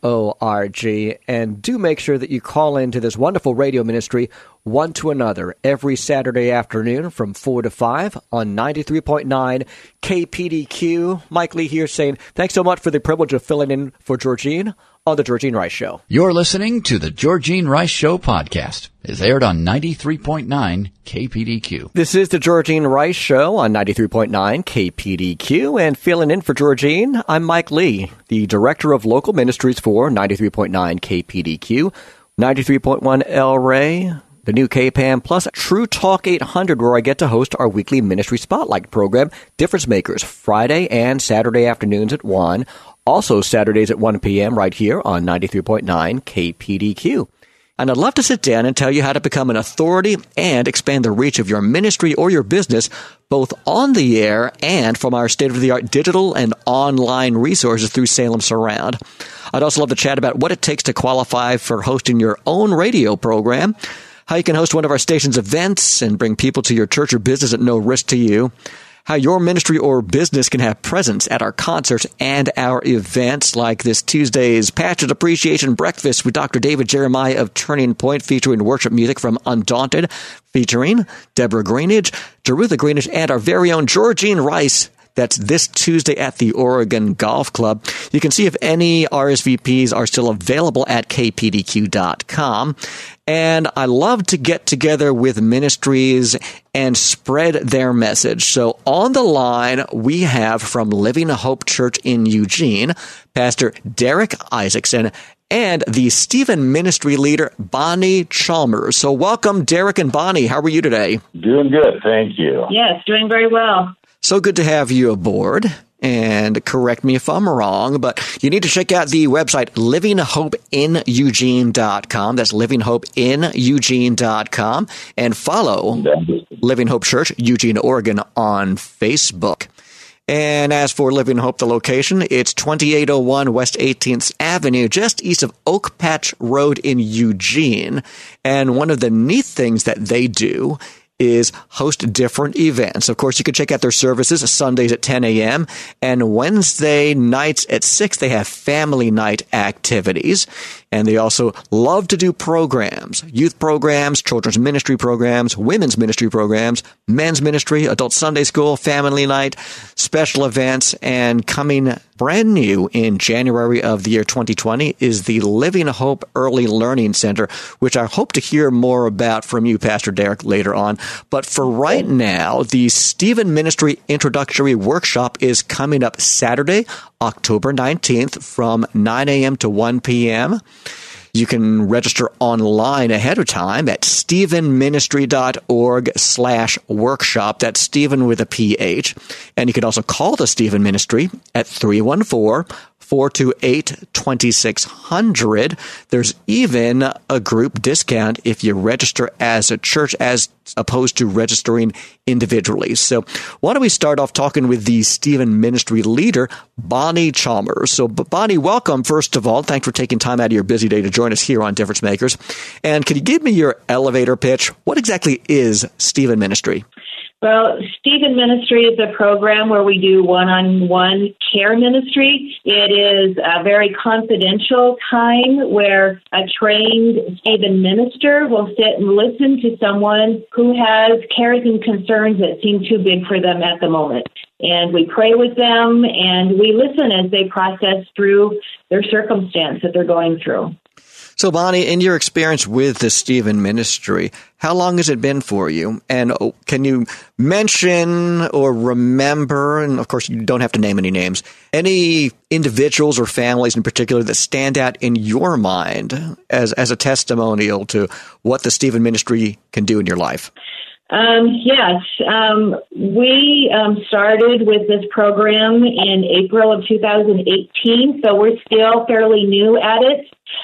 org. And do make sure that you call into this wonderful radio ministry, One to Another, every Saturday afternoon from four to five on ninety-three point nine K P D Q. Mike Lee here saying thanks so much for the privilege of filling in for Georgene on The Georgene Rice Show. You're listening to The Georgene Rice Show podcast. It's aired on ninety-three point nine K P D Q. This is The Georgene Rice Show on ninety-three point nine K P D Q. And filling in for Georgene, I'm Mike Lee, the Director of Local Ministries for ninety-three point nine K P D Q, ninety-three point one El Rey, the new K P A M, plus True Talk eight hundred, where I get to host our weekly Ministry Spotlight program, Difference Makers, Friday and Saturday afternoons at one. Also Saturdays at one p.m. right here on ninety-three point nine K P D Q. And I'd love to sit down and tell you how to become an authority and expand the reach of your ministry or your business, both on the air and from our state-of-the-art digital and online resources through Salem Surround. I'd also love to chat about what it takes to qualify for hosting your own radio program, how you can host one of our station's events and bring people to your church or business at no risk to you, how your ministry or business can have presence at our concerts and our events, like this Tuesday's Pastor's Appreciation Breakfast with Doctor David Jeremiah of Turning Point, featuring worship music from Undaunted, featuring Deborah Greenidge, Jerutha Greenidge, and our very own Georgene Rice. That's this Tuesday at the Oregon Golf Club. You can see if any R S V Ps are still available at k p d q dot com. And I love to get together with ministries and spread their message. So on the line, we have from Living Hope Church in Eugene, Pastor Derek Isaacson, and the Stephen ministry leader, Bonnie Chalmers. So welcome, Derek and Bonnie. How are you today? Doing good, thank you. Yes, doing very well. So good to have you aboard. And correct me if I'm wrong, but you need to check out the website living hope in eugene dot com. That's living hope in eugene dot com. And follow Living Hope Church, Eugene, Oregon on Facebook. And as for Living Hope, the location, it's twenty-eight oh one West eighteenth Avenue, just east of Oak Patch Road in Eugene. And one of the neat things that they do is host different events. Of course, you can check out their services Sundays at ten a.m. and Wednesday nights at six. They have family night activities. And they also love to do programs, youth programs, children's ministry programs, women's ministry programs, men's ministry, adult Sunday school, family night, special events, and coming brand new in January of the year twenty twenty is the Living Hope Early Learning Center, which I hope to hear more about from you, Pastor Derek, later on. But for right now, the Stephen Ministry Introductory Workshop is coming up Saturday, October nineteenth from nine a.m. to one p.m. You can register online ahead of time at stephenministry.org slash workshop. That's Stephen with a P H. And you can also call the Stephen Ministry at three one four, four two eight, two six zero zero. There's even a group discount if you register as a church as opposed to registering individually. So why don't we start off talking with the Stephen Ministry leader, Bonnie Chalmers. So Bonnie, welcome, first of all. Thanks for taking time out of your busy day to join us here on Difference Makers. And can you give me your elevator pitch? What exactly is Stephen Ministry? Well, Stephen Ministry is a program where we do one-on-one care ministry. It is a very confidential time where a trained Stephen minister will sit and listen to someone who has cares and concerns that seem too big for them at the moment. And we pray with them and we listen as they process through their circumstance that they're going through. So, Bonnie, in your experience with the Stephen Ministry, how long has it been for you? And can you mention or remember, and of course you don't have to name any names, any individuals or families in particular that stand out in your mind as, as a testimonial to what the Stephen Ministry can do in your life? Um, yes, um, we um, started with this program in April of two thousand eighteen, so we're still fairly new at it.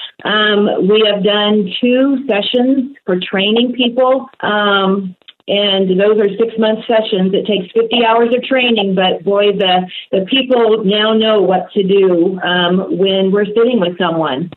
Um, we have done two sessions for training people, um, and those are six-month sessions. It takes fifty hours of training, but boy, the, the people now know what to do um, when we're sitting with someone.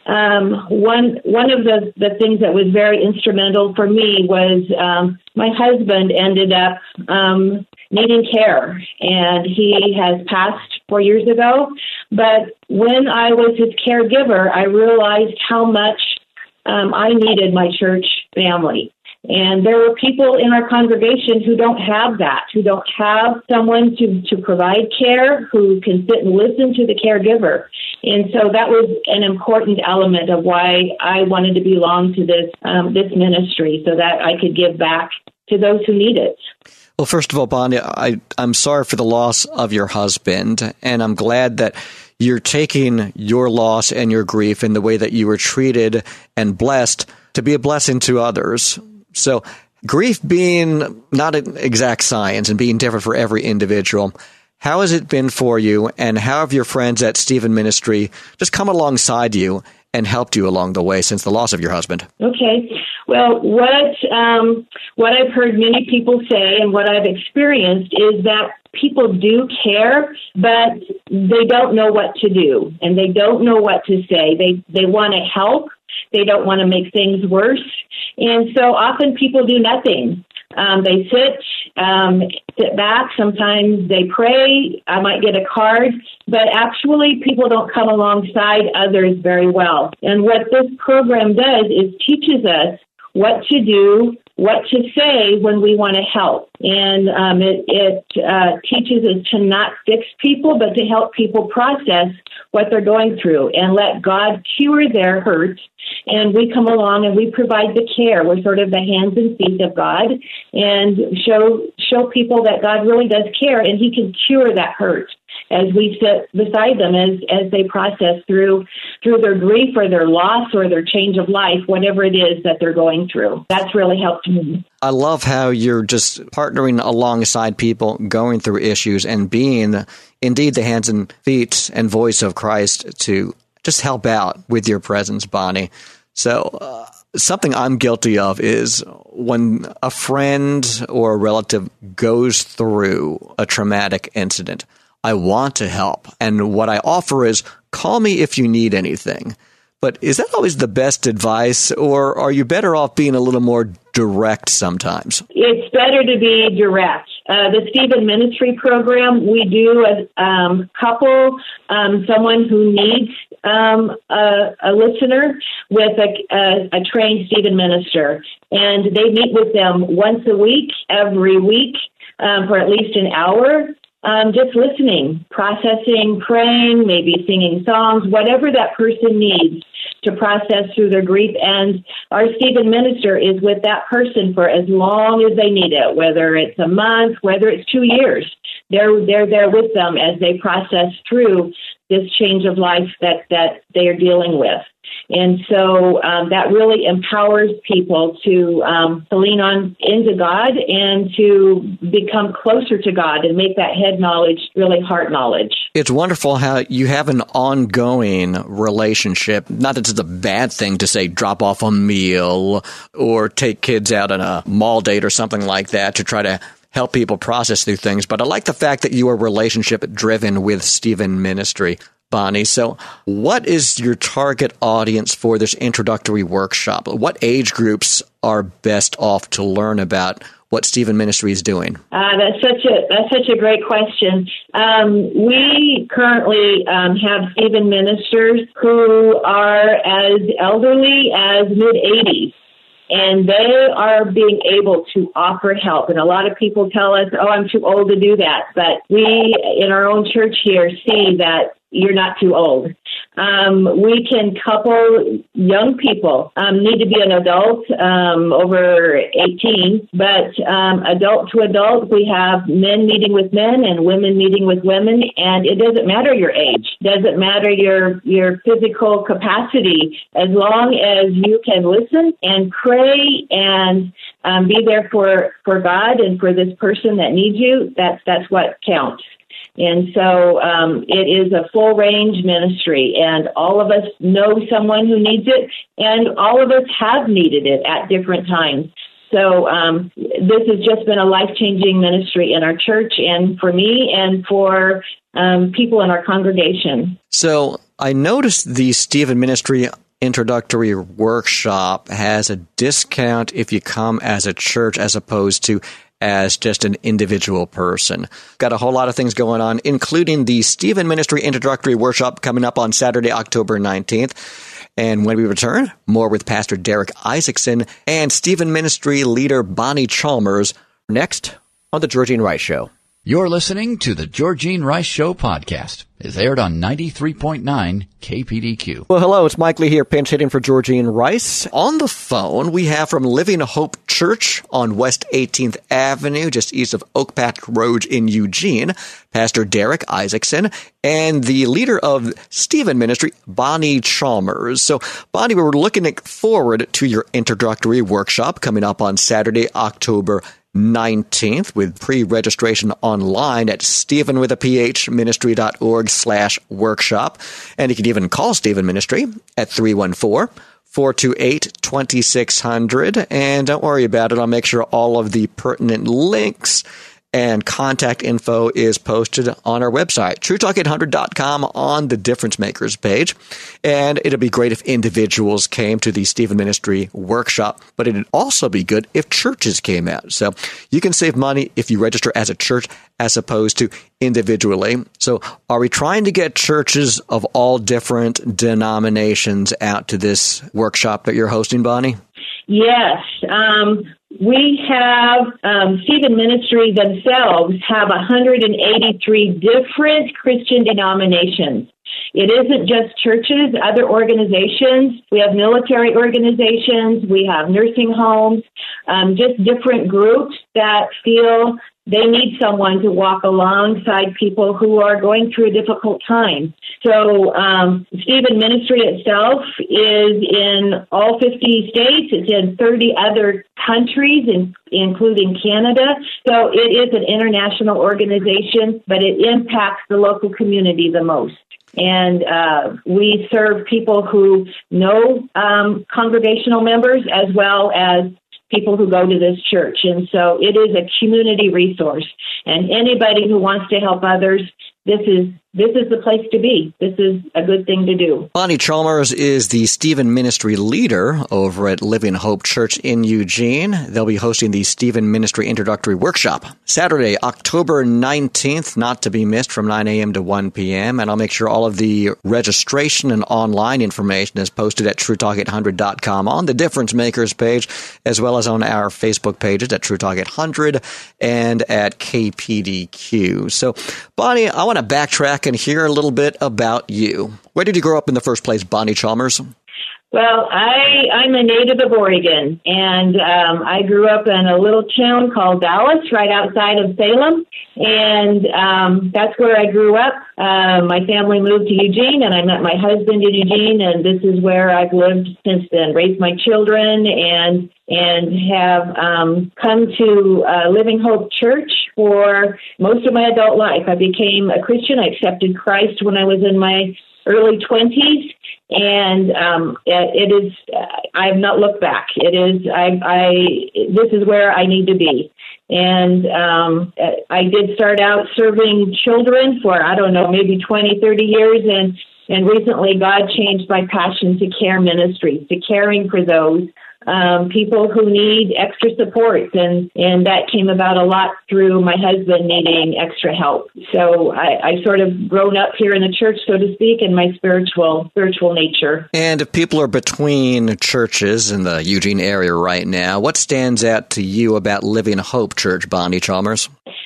Um, one one of the, the things that was very instrumental for me was um, my husband ended up um, needing care, and he has passed four years ago. But when I was his caregiver, I realized how much um, I needed my church family. And there were people in our congregation who don't have that, who don't have someone to, to provide care, who can sit and listen to the caregiver. And so that was an important element of why I wanted to belong to this um, this ministry, so that I could give back to those who need it. Well, first of all, Bonnie, I, I'm sorry for the loss of your husband, and I'm glad that you're taking your loss and your grief and the way that you were treated and blessed to be a blessing to others. So grief being not an exact science and being different for every individual, how has it been for you, and how have your friends at Stephen Ministry just come alongside you and helped you along the way since the loss of your husband? Okay. Well, what um, what I've heard many people say and what I've experienced is that people do care, but they don't know what to do, and they don't know what to say. They they want to help. They don't want to make things worse. And so often people do nothing. Um, they sit, um, sit back. Sometimes they pray. I might get a card. But actually, people don't come alongside others very well. And what this program does is teaches us what to do, what to say when we want to help. And um, it, it uh, teaches us to not fix people, but to help people process what they're going through and let God cure their hurt. And we come along and we provide the care. We're sort of the hands and feet of God, and show show people that God really does care and He can cure that hurt as we sit beside them as, as they process through through their grief or their loss or their change of life, whatever it is that they're going through. That's really helped me. I love how you're just partnering alongside people going through issues and being indeed the hands and feet and voice of Christ to just help out with your presence, Bonnie. So uh, something I'm guilty of is when a friend or a relative goes through a traumatic incident, I want to help. And what I offer is, call me if you need anything. But is that always the best advice, or are you better off being a little more direct sometimes? It's better to be direct. Uh, the Stephen Ministry Program, we do a um, couple, um, someone who needs um, a, a listener with a, a, a trained Stephen minister. And they meet with them once a week, every week, um, for at least an hour. Um, just listening, processing, praying, maybe singing songs, whatever that person needs to process through their grief. And our Stephen minister is with that person for as long as they need it, whether it's a month, whether it's two years. They're they're there with them as they process through this change of life that, that they are dealing with. And so um, that really empowers people to, um, to lean on into God and to become closer to God and make that head knowledge really heart knowledge. It's wonderful how you have an ongoing relationship. Not that it's a bad thing to say drop off a meal or take kids out on a mall date or something like that to try to help people process through things. But I like the fact that you are relationship driven with Stephen Ministry. Bonnie, so what is your target audience for this introductory workshop? What age groups are best off to learn about what Stephen Ministry is doing? Uh, that's such a that's such a great question. Um, we currently um, have Stephen ministers who are as elderly as mid eighties. And they are being able to offer help. And a lot of people tell us, oh, I'm too old to do that. But we, in our own church here, see that you're not too old. Um, we can couple young people, um, need to be an adult um, over eighteen, but um, adult to adult, we have men meeting with men and women meeting with women, and it doesn't matter your age, doesn't matter your your physical capacity, as long as you can listen and pray and um, be there for, for God and for this person that needs you. That's that's what counts. And so um, it is a full-range ministry, and all of us know someone who needs it, and all of us have needed it at different times. So um, this has just been a life-changing ministry in our church and for me and for um, people in our congregation. So I noticed the Stephen Ministry introductory workshop has a discount if you come as a church as opposed to as just an individual person. Got a whole lot of things going on, including the Stephen Ministry Introductory Workshop coming up on Saturday, October nineteenth. And when we return, more with Pastor Derek Isaacson and Stephen Ministry leader Bonnie Chalmers next on The Georgene Rice Show. You're listening to The Georgene Rice Show podcast. It's aired on ninety-three point nine K P D Q. Well, hello, it's Mike Lee here, pinch hitting for Georgene Rice. On the phone, we have from Living Hope Church on West eighteenth Avenue, just east of Oak Patch Road in Eugene, Pastor Derek Isaacson, and the leader of Stephen Ministry, Bonnie Chalmers. So, Bonnie, we were looking forward to your introductory workshop coming up on Saturday, October nineteenth, with pre-registration online at Stephen with a P H ministry dot org slash workshop. And you can even call Stephen Ministry at three one four, four two eight, two six zero zero. And don't worry about it. I'll make sure all of the pertinent links and contact info is posted on our website, true talk eight hundred dot com, on the Difference Makers page. And it'd be great if individuals came to the Stephen Ministry workshop, but it'd also be good if churches came out. So you can save money if you register as a church as opposed to individually. So are we trying to get churches of all different denominations out to this workshop that you're hosting, Bonnie? Yes. Um, we have, um, Stephen Ministry themselves have one hundred eighty-three different Christian denominations. It isn't just churches, other organizations. We have military organizations. We have nursing homes, um, just different groups that feel they need someone to walk alongside people who are going through a difficult time. So um, Stephen Ministry itself is in all fifty states. It's in thirty other countries, in, including Canada. So it is an international organization, but it impacts the local community the most. And uh, we serve people who know um, congregational members as well as people who go to this church. And so it is a community resource. And anybody who wants to help others, this is this is the place to be. This is a good thing to do. Bonnie Chalmers is the Stephen Ministry leader over at Living Hope Church in Eugene. They'll be hosting the Stephen Ministry Introductory Workshop Saturday, October nineteenth, not to be missed, from nine a.m. to one p.m. And I'll make sure all of the registration and online information is posted at true talk eight hundred dot com on the Difference Makers page, as well as on our Facebook pages at True Talk eight hundred and at K P D Q. So, Bonnie, I want to backtrack and hear a little bit about you. Where did you grow up in the first place, Bonnie Chalmers? Well, I, I'm a native of Oregon, and um, I grew up in a little town called Dallas, right outside of Salem, and um, that's where I grew up. Uh, my family moved to Eugene, and I met my husband in Eugene, and this is where I've lived since then, raised my children, and and have um, come to uh, Living Hope Church for most of my adult life. I became a Christian. I accepted Christ when I was in my early twenties. And um, it, it is, I have not looked back. It is, I, I, this is where I need to be. And um, I did start out serving children for, I don't know, maybe twenty, thirty years. And, and recently God changed my passion to care ministry, to caring for those um, people who need extra support. And, and that came about a lot through my husband needing extra help. So I, I sort of grown up here in the church, so to speak, in my spiritual spiritual nature. And if people are between churches in the Eugene area right now, what stands out to you about Living Hope Church, Bonnie Chalmers?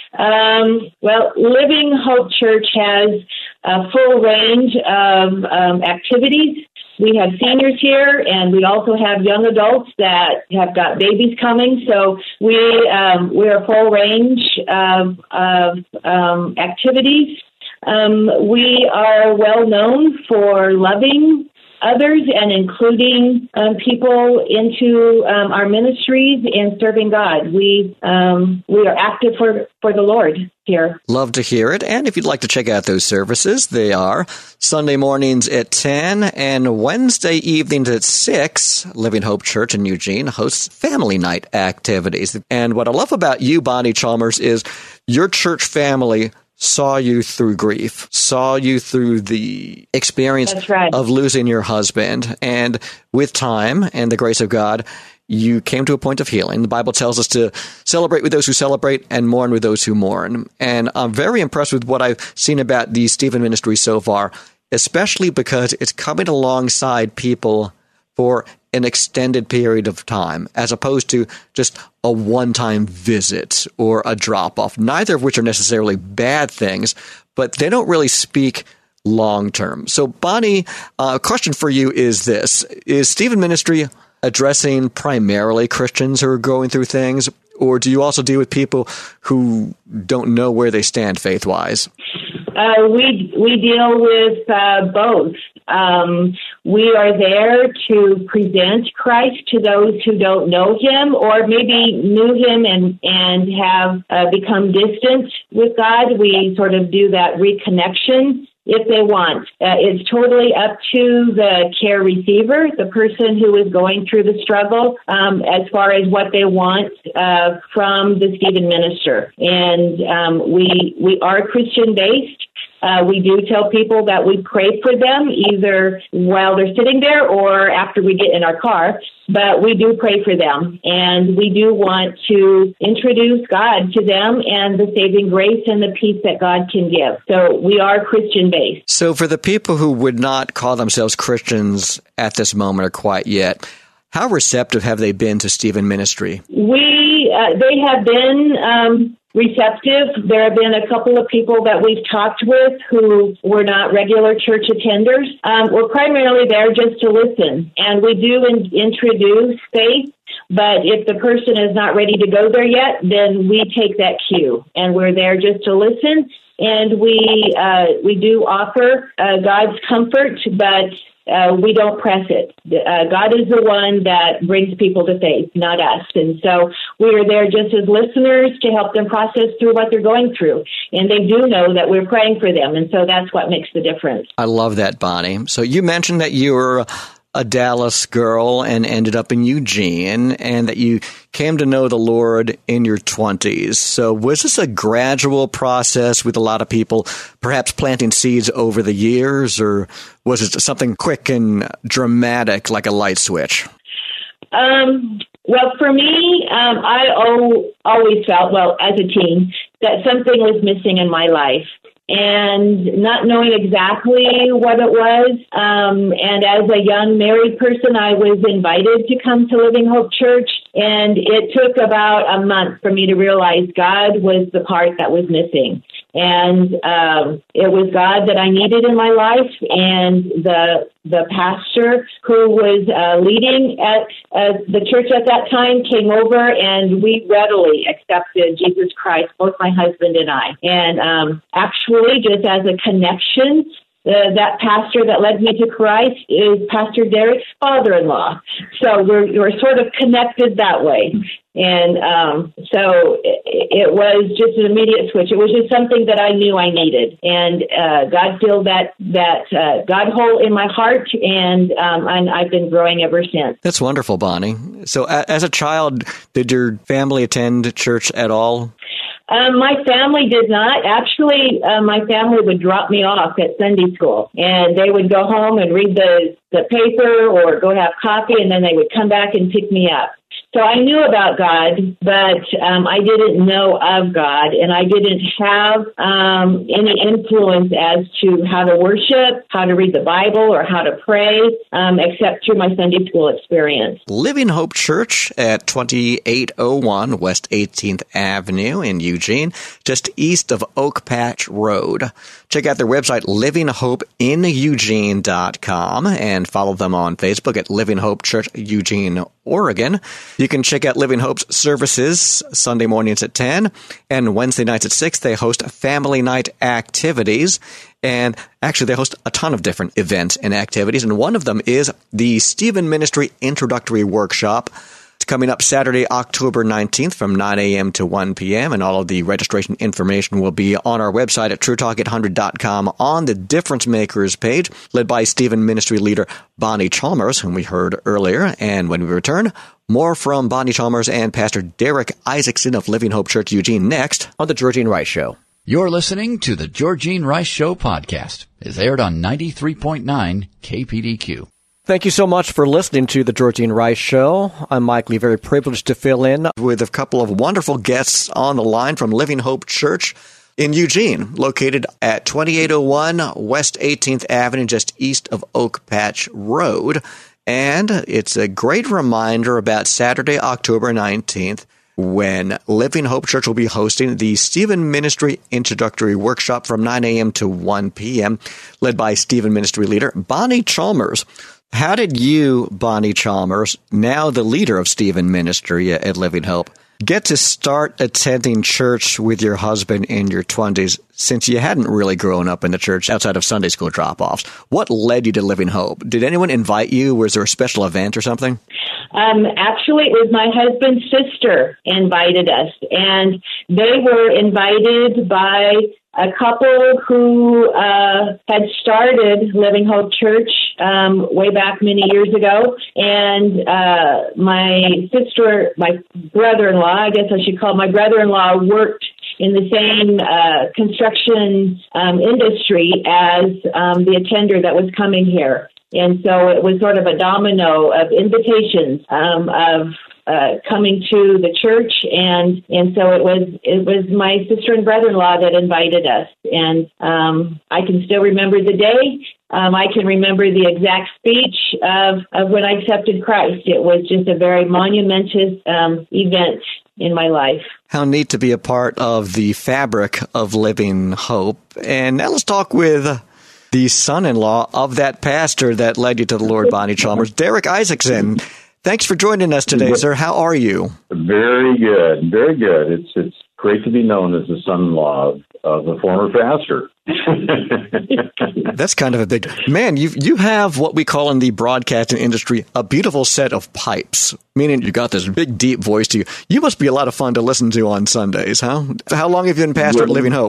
Um, well, Living Hope Church has a full range of um, activities. We have seniors here, and we also have young adults that have got babies coming. So we um, we're a full range of, of um, activities. Um, we are well known for loving others and including um, people into um, our ministries and serving God. We um, we are active for, for the Lord here. Love to hear it. And if you'd like to check out those services, they are Sunday mornings at ten and Wednesday evenings at six. Living Hope Church in Eugene hosts family night activities. And what I love about you, Bonnie Chalmers, is your church family saw you through grief, saw you through the experience That's right. of losing your husband. And with time and the grace of God, you came to a point of healing. The Bible tells us to celebrate with those who celebrate and mourn with those who mourn. And I'm very impressed with what I've seen about the Stephen Ministry so far, especially because it's coming alongside people for an extended period of time, as opposed to just a one-time visit or a drop-off, neither of which are necessarily bad things, but they don't really speak long-term. So, Bonnie, uh, a question for you is this. Is Stephen Ministry addressing primarily Christians who are going through things, or do you also deal with people who don't know where they stand faith-wise? Uh, we we deal with uh, both. Um, we are there to present Christ to those who don't know him or maybe knew him and, and have uh, become distant with God. We sort of do that reconnection if they want. Uh, it's totally up to the care receiver, the person who is going through the struggle, um, as far as what they want uh, from the Stephen minister. And um, we we are Christian-based. Uh, we do tell people that we pray for them either while they're sitting there or after we get in our car, but we do pray for them. And we do want to introduce God to them and the saving grace and the peace that God can give. So we are Christian-based. So for the people who would not call themselves Christians at this moment or quite yet, how receptive have they been to Stephen Ministry? We, uh, they have been um, receptive. There have been a couple of people that we've talked with who were not regular church attenders. Um, we're primarily there just to listen, and we do in- introduce faith. But if the person is not ready to go there yet, then we take that cue, and we're there just to listen. And we uh, we do offer uh, God's comfort, but Uh, we don't press it. Uh, God is the one that brings people to faith, not us. And so we are there just as listeners to help them process through what they're going through. And they do know that we're praying for them. And so that's what makes the difference. I love that, Bonnie. So you mentioned that you're a Dallas girl and ended up in Eugene, and that you came to know the Lord in your twenties. So was this a gradual process with a lot of people perhaps planting seeds over the years, or was it something quick and dramatic like a light switch? Um, well, for me, um, I o- always felt, well, as a teen, that something was missing in my life. And not knowing exactly what it was. Um, and as a young married person, I was invited to come to Living Hope Church. And it took about a month for me to realize God was the part that was missing. And um, it was God that I needed in my life, and the the pastor who was uh, leading at uh, the church at that time came over, and we readily accepted Jesus Christ, both my husband and I. And um, actually, just as a connection, Uh, that pastor that led me to Christ is Pastor Derek's father-in-law. So we're, we're sort of connected that way. And um, so it, it was just an immediate switch. It was just something that I knew I needed. And uh, God filled that, that uh, God hole in my heart, and, um, and I've been growing ever since. That's wonderful, Bonnie. So a- as a child, did your family attend church at all? Um, my family did not. Actually, uh, my family would drop me off at Sunday school, and they would go home and read the, the paper or go have coffee, and then they would come back and pick me up. So I knew about God, but um, I didn't know of God, and I didn't have um, any influence as to how to worship, how to read the Bible, or how to pray, um, except through my Sunday school experience. Living Hope Church at twenty-eight oh one West eighteenth Avenue in Eugene, just east of Oak Patch Road. Check out their website, living hope in eugene dot com, and follow them on Facebook at Living Hope Church Eugene, Oregon. You can check out Living Hope's services Sunday mornings at ten, and Wednesday nights at six. They host family night activities, and actually they host a ton of different events and activities, and one of them is the Stephen Ministry Introductory Workshop. It's coming up Saturday, October nineteenth from nine a.m. to one p.m., and all of the registration information will be on our website at true talk eight hundred dot com on the Difference Makers page, led by Stephen Ministry leader Bonnie Chalmers, whom we heard earlier. And when we return, more from Bonnie Chalmers and Pastor Derek Isaacson of Living Hope Church Eugene next on The Georgene Rice Show. You're listening to The Georgene Rice Show podcast. It's aired on ninety-three point nine K P D Q. Thank you so much for listening to The Georgene Rice Show. I'm Mike Lee, very privileged to fill in with a couple of wonderful guests on the line from Living Hope Church in Eugene, located at twenty-eight oh one West eighteenth Avenue, just east of Oak Patch Road. And it's a great reminder about Saturday, October nineteenth, when Living Hope Church will be hosting the Stephen Ministry Introductory Workshop from nine a.m. to one p.m., led by Stephen Ministry leader Bonnie Chalmers. How did you, Bonnie Chalmers, now the leader of Stephen Ministry at Living Hope, get to start attending church with your husband in your twenties, since you hadn't really grown up in the church outside of Sunday school drop-offs? What led you to Living Hope? Did anyone invite you? Was there a special event or something? Um, actually, it was my husband's sister invited us, and they were invited by a couple who uh, had started Living Hope Church um, way back many years ago. And uh, my sister, my brother-in-law, I guess I should call my brother-in-law, worked in the same uh, construction um, industry as um, the attender that was coming here. And so it was sort of a domino of invitations um, of uh, coming to the church, and and so it was it was my sister and brother-in-law that invited us, and um, I can still remember the day. Um, I can remember the exact speech of of when I accepted Christ. It was just a very monumentous um, event in my life. How neat to be a part of the fabric of Living Hope. And now let's talk with the son-in-law of that pastor that led you to the Lord, Bonnie Chalmers, Derek Isaacson. Thanks for joining us today, sir. How are you? Very good. Very good. It's it's great to be known as the son-in-law of, of the former pastor. That's kind of a big man. You you have what we call in the broadcasting industry a beautiful set of pipes, meaning you got this big, deep voice to you. You must be a lot of fun to listen to on Sundays, huh? How long have you been pastor at Living Hope?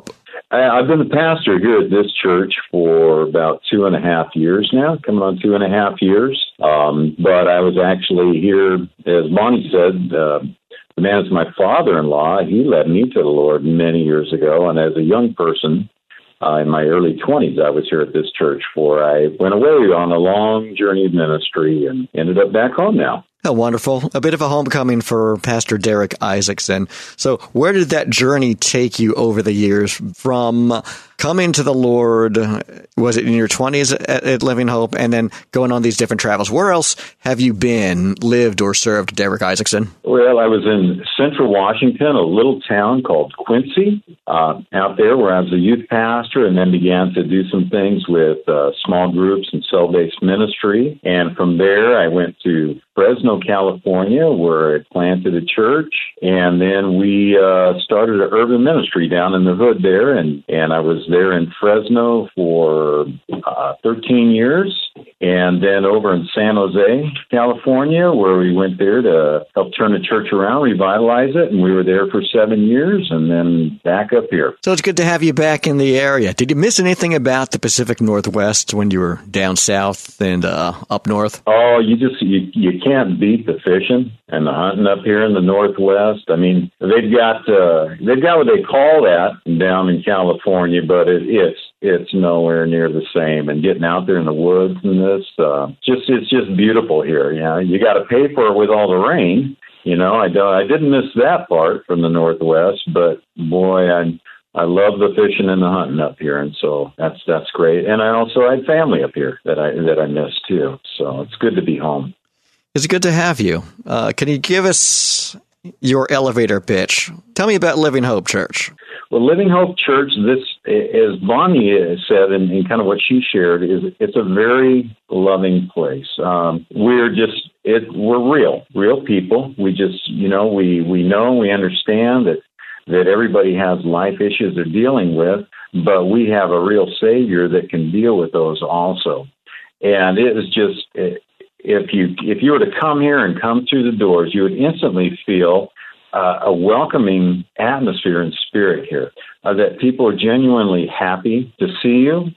I, I've been the pastor here at this church for about two and a half years now, coming on two and a half years. Um, but I was actually here, as Bonnie said, uh, the man is my father-in-law. He led me to the Lord many years ago. And as a young person, uh, in my early twenties, I was here at this church for I went away on a long journey of ministry and ended up back home now. Oh, wonderful. A bit of a homecoming for Pastor Derek Isaacson. So where did that journey take you over the years from coming to the Lord? Was it in your twenties at, at Living Hope and then going on these different travels? Where else have you been, lived, or served, Derek Isaacson? Well, I was in Central Washington, a little town called Quincy, uh, out there where I was a youth pastor, and then began to do some things with uh, small groups and cell-based ministry. And from there, I went to Fresno, California, where I planted a church, and then we uh, started an urban ministry down in the hood there, and, and I was there in Fresno for uh, thirteen years, and then over in San Jose, California, where we went there to help turn the church around, revitalize it, and we were there for seven years, and then back up here. So it's good to have you back in the area. Did you miss anything about the Pacific Northwest when you were down south and uh, up north? Oh, you just you, you can't beat the fishing and the hunting up here in the Northwest. I mean, they've got uh, they've got what they call that down in California, but it, it's it's nowhere near the same. And getting out there in the woods and this, uh, just it's just beautiful here. You know, you got to pay for it with all the rain. You know, I don't, I didn't miss that part from the Northwest, but boy, I I love the fishing and the hunting up here, and so that's that's great. And I also had family up here that I that I miss too. So it's good to be home. It's good to have you. Uh, can you give us your elevator pitch? Tell me about Living Hope Church. Well, Living Hope Church, this, as Bonnie said, and, and kind of what she shared, is it's a very loving place. Um, we're just, it, we're real, real people. We just, you know, we, we know, we understand that, that everybody has life issues they're dealing with, but we have a real Savior that can deal with those also. And it is just... It, If you if you were to come here and come through the doors, you would instantly feel uh, a welcoming atmosphere and spirit here, uh, that people are genuinely happy to see you.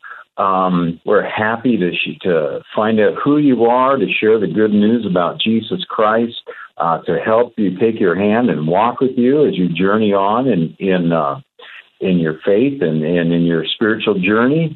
Um, we're happy to to find out who you are, to share the good news about Jesus Christ, uh, to help you take your hand and walk with you as you journey on in in, uh, in your faith and, and in your spiritual journey.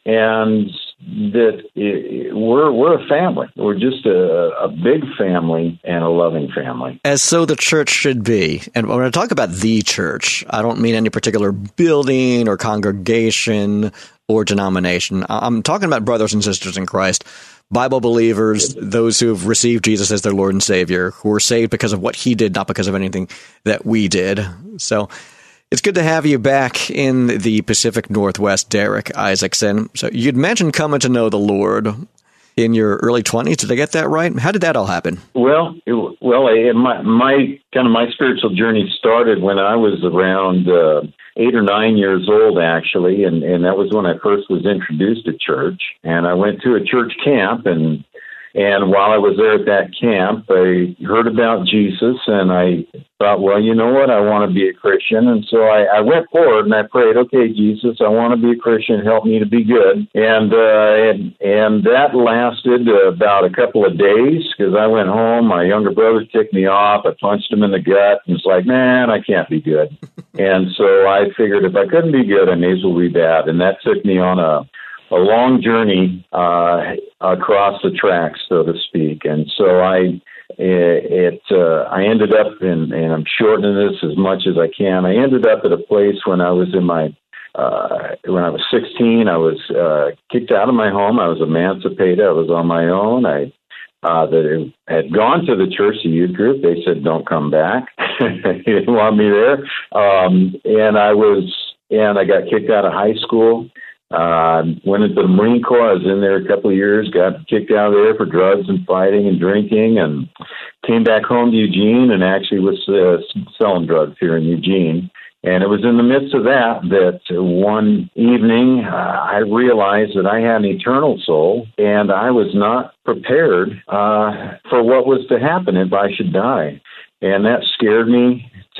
And that it, we're we're a family. We're just a, a big family and a loving family. As so the church should be. And when I talk about the church, I don't mean any particular building or congregation or denomination. I'm talking about brothers and sisters in Christ, Bible believers, those who have received Jesus as their Lord and Savior, who were saved because of what he did, not because of anything that we did. So it's good to have you back in the Pacific Northwest, Derek Isaacson. So you'd mentioned coming to know the Lord in your early twenties. Did I get that right? How did that all happen? Well, it, well, it, my, my kind of my spiritual journey started when I was around uh, eight or nine years old, actually, and, and that was when I first was introduced to church. And I went to a church camp, and And while I was there at that camp, I heard about Jesus, and I thought, well, you know what? I want to be a Christian. And so I, I went forward and I prayed, okay, Jesus, I want to be a Christian. Help me to be good. And uh, and, and that lasted about a couple of days because I went home. My younger brother ticked me off. I punched him in the gut and was like, man, I can't be good. And so I figured if I couldn't be good, I may as well be bad. And that took me on a a long journey uh, across the tracks, so to speak. And so I, it, uh, I ended up in, and I'm shortening this as much as I can. I ended up at a place when I was in my, uh, when I was sixteen, I was uh, kicked out of my home. I was emancipated. I was on my own. I uh, that had gone to the church, the youth group. They said, "Don't come back." They didn't want me there. Um, and I was, and I got kicked out of high school. Uh, went into the Marine Corps. I was in there a couple of years, got kicked out of there for drugs and fighting and drinking, and came back home to Eugene and actually was uh, selling drugs here in Eugene. And it was in the midst of that that one evening uh, I realized that I had an eternal soul, and I was not prepared uh, for what was to happen if I should die. And that scared me to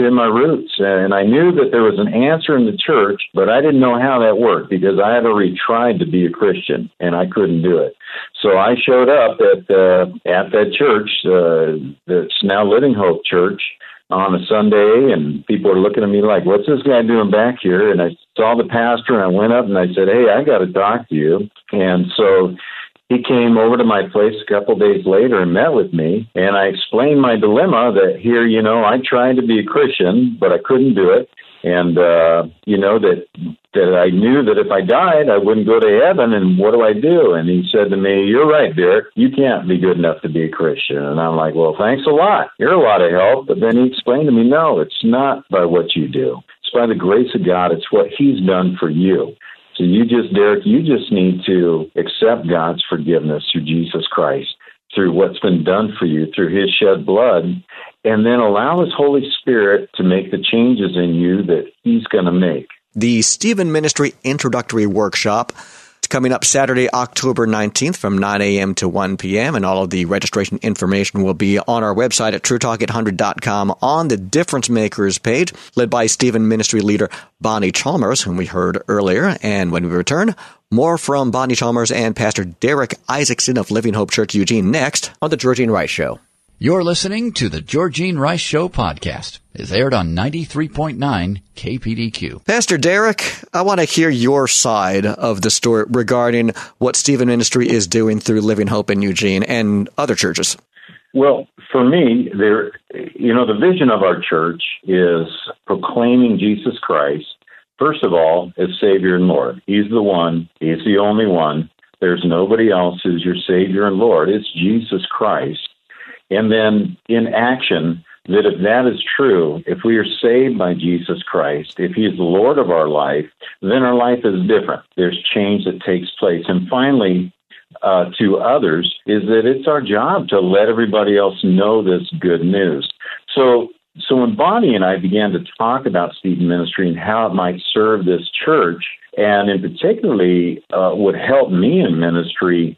to my roots. And I knew that there was an answer in the church, but I didn't know how that worked because I had already tried to be a Christian, and I couldn't do it. So I showed up at uh, at that church, uh, that's now Living Hope Church, on a Sunday, and people were looking at me like, what's this guy doing back here? And I saw the pastor, and I went up and I said, hey, I got to talk to you. And so he came over to my place a couple of days later and met with me, and I explained my dilemma that here, you know, I tried to be a Christian, but I couldn't do it. And, uh, you know, that that I knew that if I died, I wouldn't go to heaven, and what do I do? And he said to me, you're right, Derek, you can't be good enough to be a Christian. And I'm like, well, thanks a lot. You're a lot of help. But then he explained to me, no, it's not by what you do. It's by the grace of God. It's what he's done for you. So you just, Derek, you just need to accept God's forgiveness through Jesus Christ, through what's been done for you, through his shed blood, and then allow his Holy Spirit to make the changes in you that he's going to make. The Stephen Ministry Introductory Workshop is coming up Saturday, October nineteenth from nine a.m. to one p.m., and all of the registration information will be on our website at true talk eight hundred dot com on the Difference Makers page, led by Stephen Ministry leader Bonnie Chalmers, whom we heard earlier. And when we return, more from Bonnie Chalmers and Pastor Derek Isaacson of Living Hope Church Eugene next on The Georgene Rice Show. You're listening to the Georgene Rice Show podcast. It's aired on ninety-three point nine K P D Q. Pastor Derek, I want to hear your side of the story regarding what Stephen Ministry is doing through Living Hope in Eugene and other churches. Well, for me, there, you know, the vision of our church is proclaiming Jesus Christ, first of all, as Savior and Lord. He's the one. He's the only one. There's nobody else who's your Savior and Lord. It's Jesus Christ. And then in action, that if that is true, if we are saved by Jesus Christ, if he is the Lord of our life, then our life is different. There's change that takes place. And finally, uh, to others, is that it's our job to let everybody else know this good news. So so when Bonnie and I began to talk about Stephen Ministry and how it might serve this church, and in particularly uh, would help me in ministry,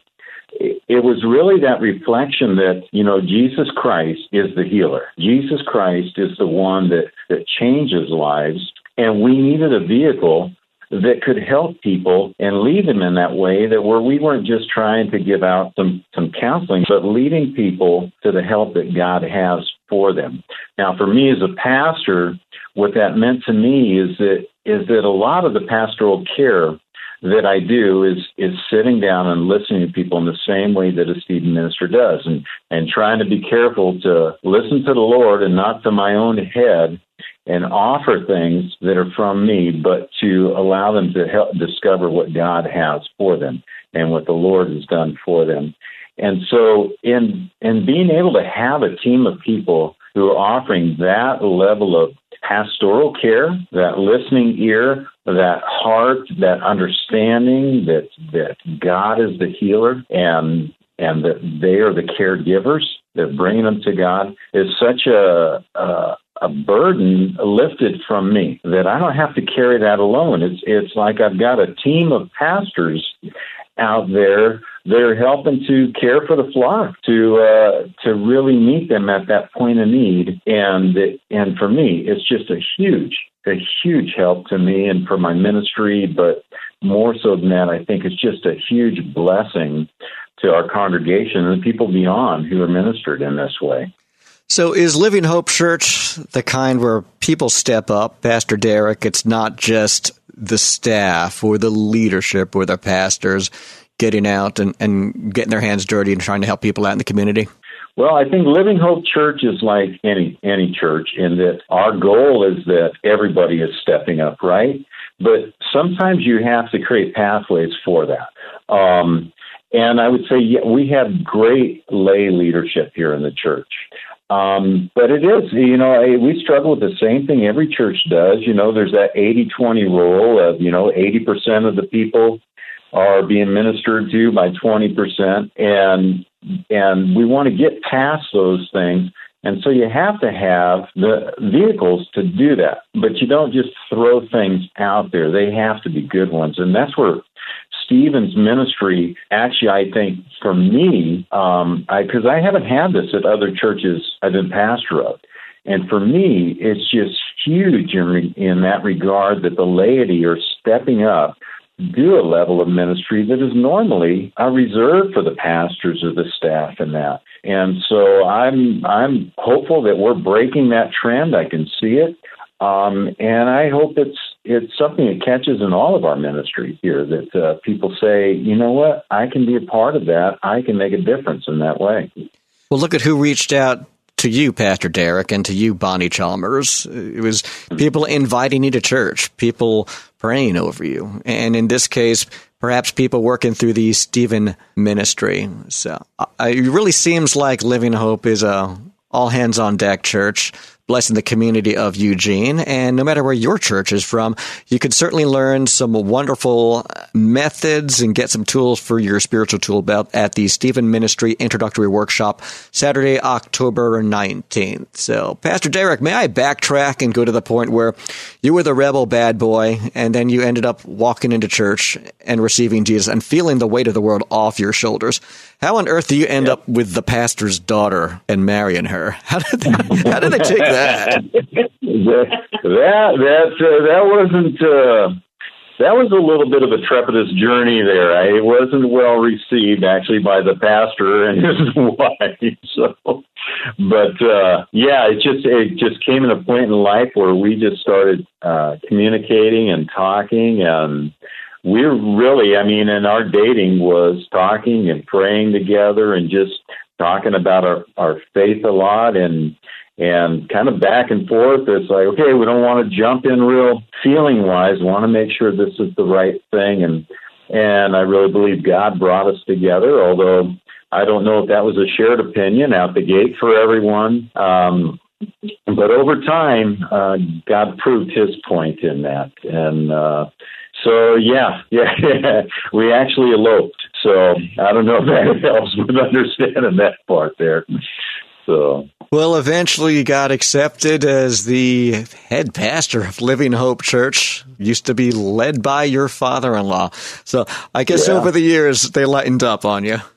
it was really that reflection that, you know, Jesus Christ is the healer. Jesus Christ is the one that, that changes lives, and we needed a vehicle that could help people and lead them in that way, that where we weren't just trying to give out some, some counseling, but leading people to the help that God has for them. Now, for me as a pastor, what that meant to me is that is that a lot of the pastoral care that I do is is sitting down and listening to people in the same way that a Stephen minister does, and, and trying to be careful to listen to the Lord and not to my own head, and offer things that are from me, but to allow them to help discover what God has for them and what the Lord has done for them. And so in in being able to have a team of people who are offering that level of pastoral care, that listening ear, that heart, that understanding that that God is the healer and and that they are the caregivers, that bringing them to God is such a, a a burden lifted from me that I don't have to carry that alone. It's it's like I've got a team of pastors out there. They're helping to care for the flock, to uh, to really meet them at that point of need. And and for me, it's just a huge, a huge help to me and for my ministry. But more so than that, I think it's just a huge blessing to our congregation and the people beyond who are ministered in this way. So is Living Hope Church the kind where people step up, Pastor Derek? It's not just the staff or the leadership or the pastors getting out and, and getting their hands dirty and trying to help people out in the community? Well, I think Living Hope Church is like any any church in that our goal is that everybody is stepping up, right? But sometimes you have to create pathways for that. Um, and I would say yeah, we have great lay leadership here in the church. Um, but it is, you know, we struggle with the same thing every church does. You know, there's that eighty twenty rule of, you know, eighty percent of the people are being ministered to by twenty percent. And, and we want to get past those things. And so you have to have the vehicles to do that, but you don't just throw things out there. They have to be good ones. And that's where Stephen's ministry, actually, I think for me, um, I, because I haven't had this at other churches I've been pastor of, And for me, it's just huge in, re- in that regard that the laity are stepping up, do a level of ministry that is normally uh, reserved for the pastors or the staff and that. And so I'm I'm hopeful that we're breaking that trend. I can see it. Um, and I hope it's it's something that catches in all of our ministry here, that uh, people say, you know what, I can be a part of that. I can make a difference in that way. Well, look at who reached out to you, Pastor Derek, and to you, Bonnie Chalmers. It was people inviting you to church, people praying over you. And in this case, perhaps people working through the Stephen ministry. So uh, it really seems like Living Hope is a all-hands-on-deck church, blessing the community of Eugene. And no matter where your church is from, you can certainly learn some wonderful methods and get some tools for your spiritual tool belt at the Stephen Ministry Introductory Workshop, Saturday, October nineteenth. So, Pastor Derek, may I backtrack and go to the point where you were the rebel bad boy, and then you ended up walking into church and receiving Jesus and feeling the weight of the world off your shoulders? How on earth do you end yep. up with the pastor's daughter and marrying her? How did they, how did they take that? that that that uh, that wasn't uh, that was a little bit of a trepidous journey there. I, it wasn't well received actually by the pastor and his wife. So, but uh, yeah, it just it just came in a point in life where we just started uh, communicating and talking, and we're really, I mean, and our dating was talking and praying together and just talking about our, our faith a lot, and and kind of back and forth. It's like, okay, we don't want to jump in real feeling-wise. We want to make sure this is the right thing. And and I really believe God brought us together, although I don't know if that was a shared opinion out the gate for everyone. Um, but over time, uh, God proved his point in that. And uh, so, yeah, yeah, we actually eloped. So I don't know if that helps with understanding that part there. So. Well, eventually you got accepted as the head pastor of Living Hope Church. Used to be led by your father-in-law. So I guess yeah. over the years they lightened up on you.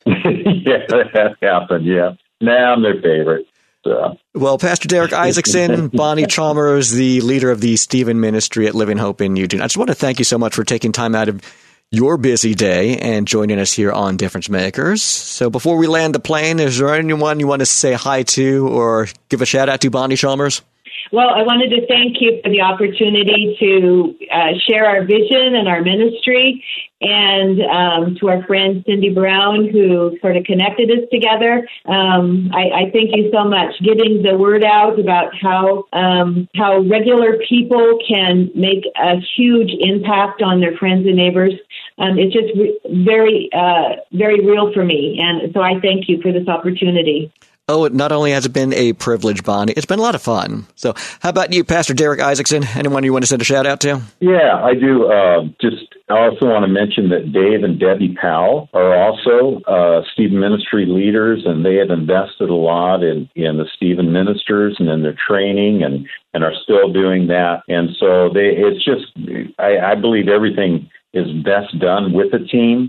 Yeah, that happened, yeah. Now I'm their favorite. So. Well, Pastor Derek Isaacson, Bonnie Chalmers, the leader of the Stephen Ministry at Living Hope in Eugene. I just want to thank you so much for taking time out of your busy day and joining us here on Difference Makers. So before we land the plane, is there anyone you want to say hi to or give a shout out to, Bonnie Chalmers? Well, I wanted to thank you for the opportunity to uh, share our vision and our ministry, and um, to our friend Cindy Brown, who sort of connected us together. Um, I, I thank you so much. Getting the word out about how um, how regular people can make a huge impact on their friends and neighbors. Um, it's just re- very, uh, very real for me, and so I thank you for this opportunity. Oh, not only has it been a privilege, Bonnie, it's been a lot of fun. So how about you, Pastor Derek Isaacson? Anyone you want to send a shout out to? Yeah, I do. Uh, just I also want to mention that Dave and Debbie Powell are also uh, Stephen Ministry leaders, and they have invested a lot in, in the Stephen ministers and in their training, and, and are still doing that. And so they, it's just, I, I believe everything is best done with a team.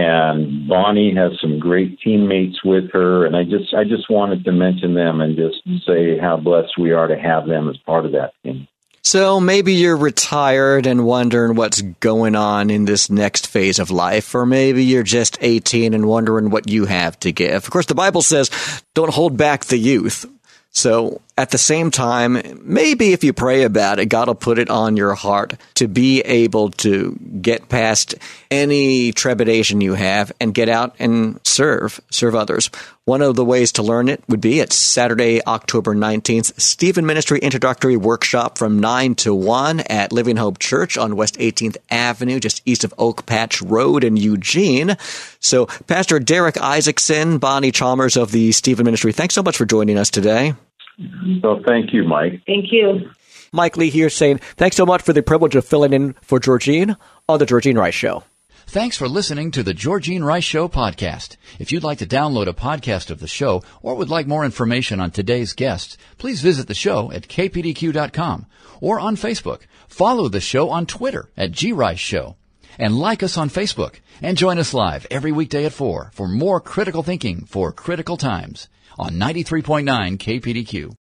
And Bonnie has some great teammates with her, and I just I just wanted to mention them and just say how blessed we are to have them as part of that team. So maybe you're retired and wondering what's going on in this next phase of life, or maybe you're just eighteen and wondering what you have to give. Of course, the Bible says, don't hold back the youth. So at the same time, maybe if you pray about it, God will put it on your heart to be able to get past any trepidation you have and get out and serve, serve others. One of the ways to learn it would be at Saturday, October nineteenth, Stephen Ministry Introductory Workshop from nine to one at Living Hope Church on West eighteenth Avenue, just east of Oak Patch Road in Eugene. So Pastor Derek Isaacson, Bonnie Chalmers of the Stephen Ministry, thanks so much for joining us today. So thank you, Mike. Thank you. Mike Lee here saying thanks so much for the privilege of filling in for Georgene on The Georgene Rice Show. Thanks for listening to the Georgene Rice Show podcast. If you'd like to download a podcast of the show or would like more information on today's guests, please visit the show at k p d q dot com or on Facebook. Follow the show on Twitter at G Rice Show. And like us on Facebook. And join us live every weekday at four for more critical thinking for critical times on ninety-three point nine K P D Q.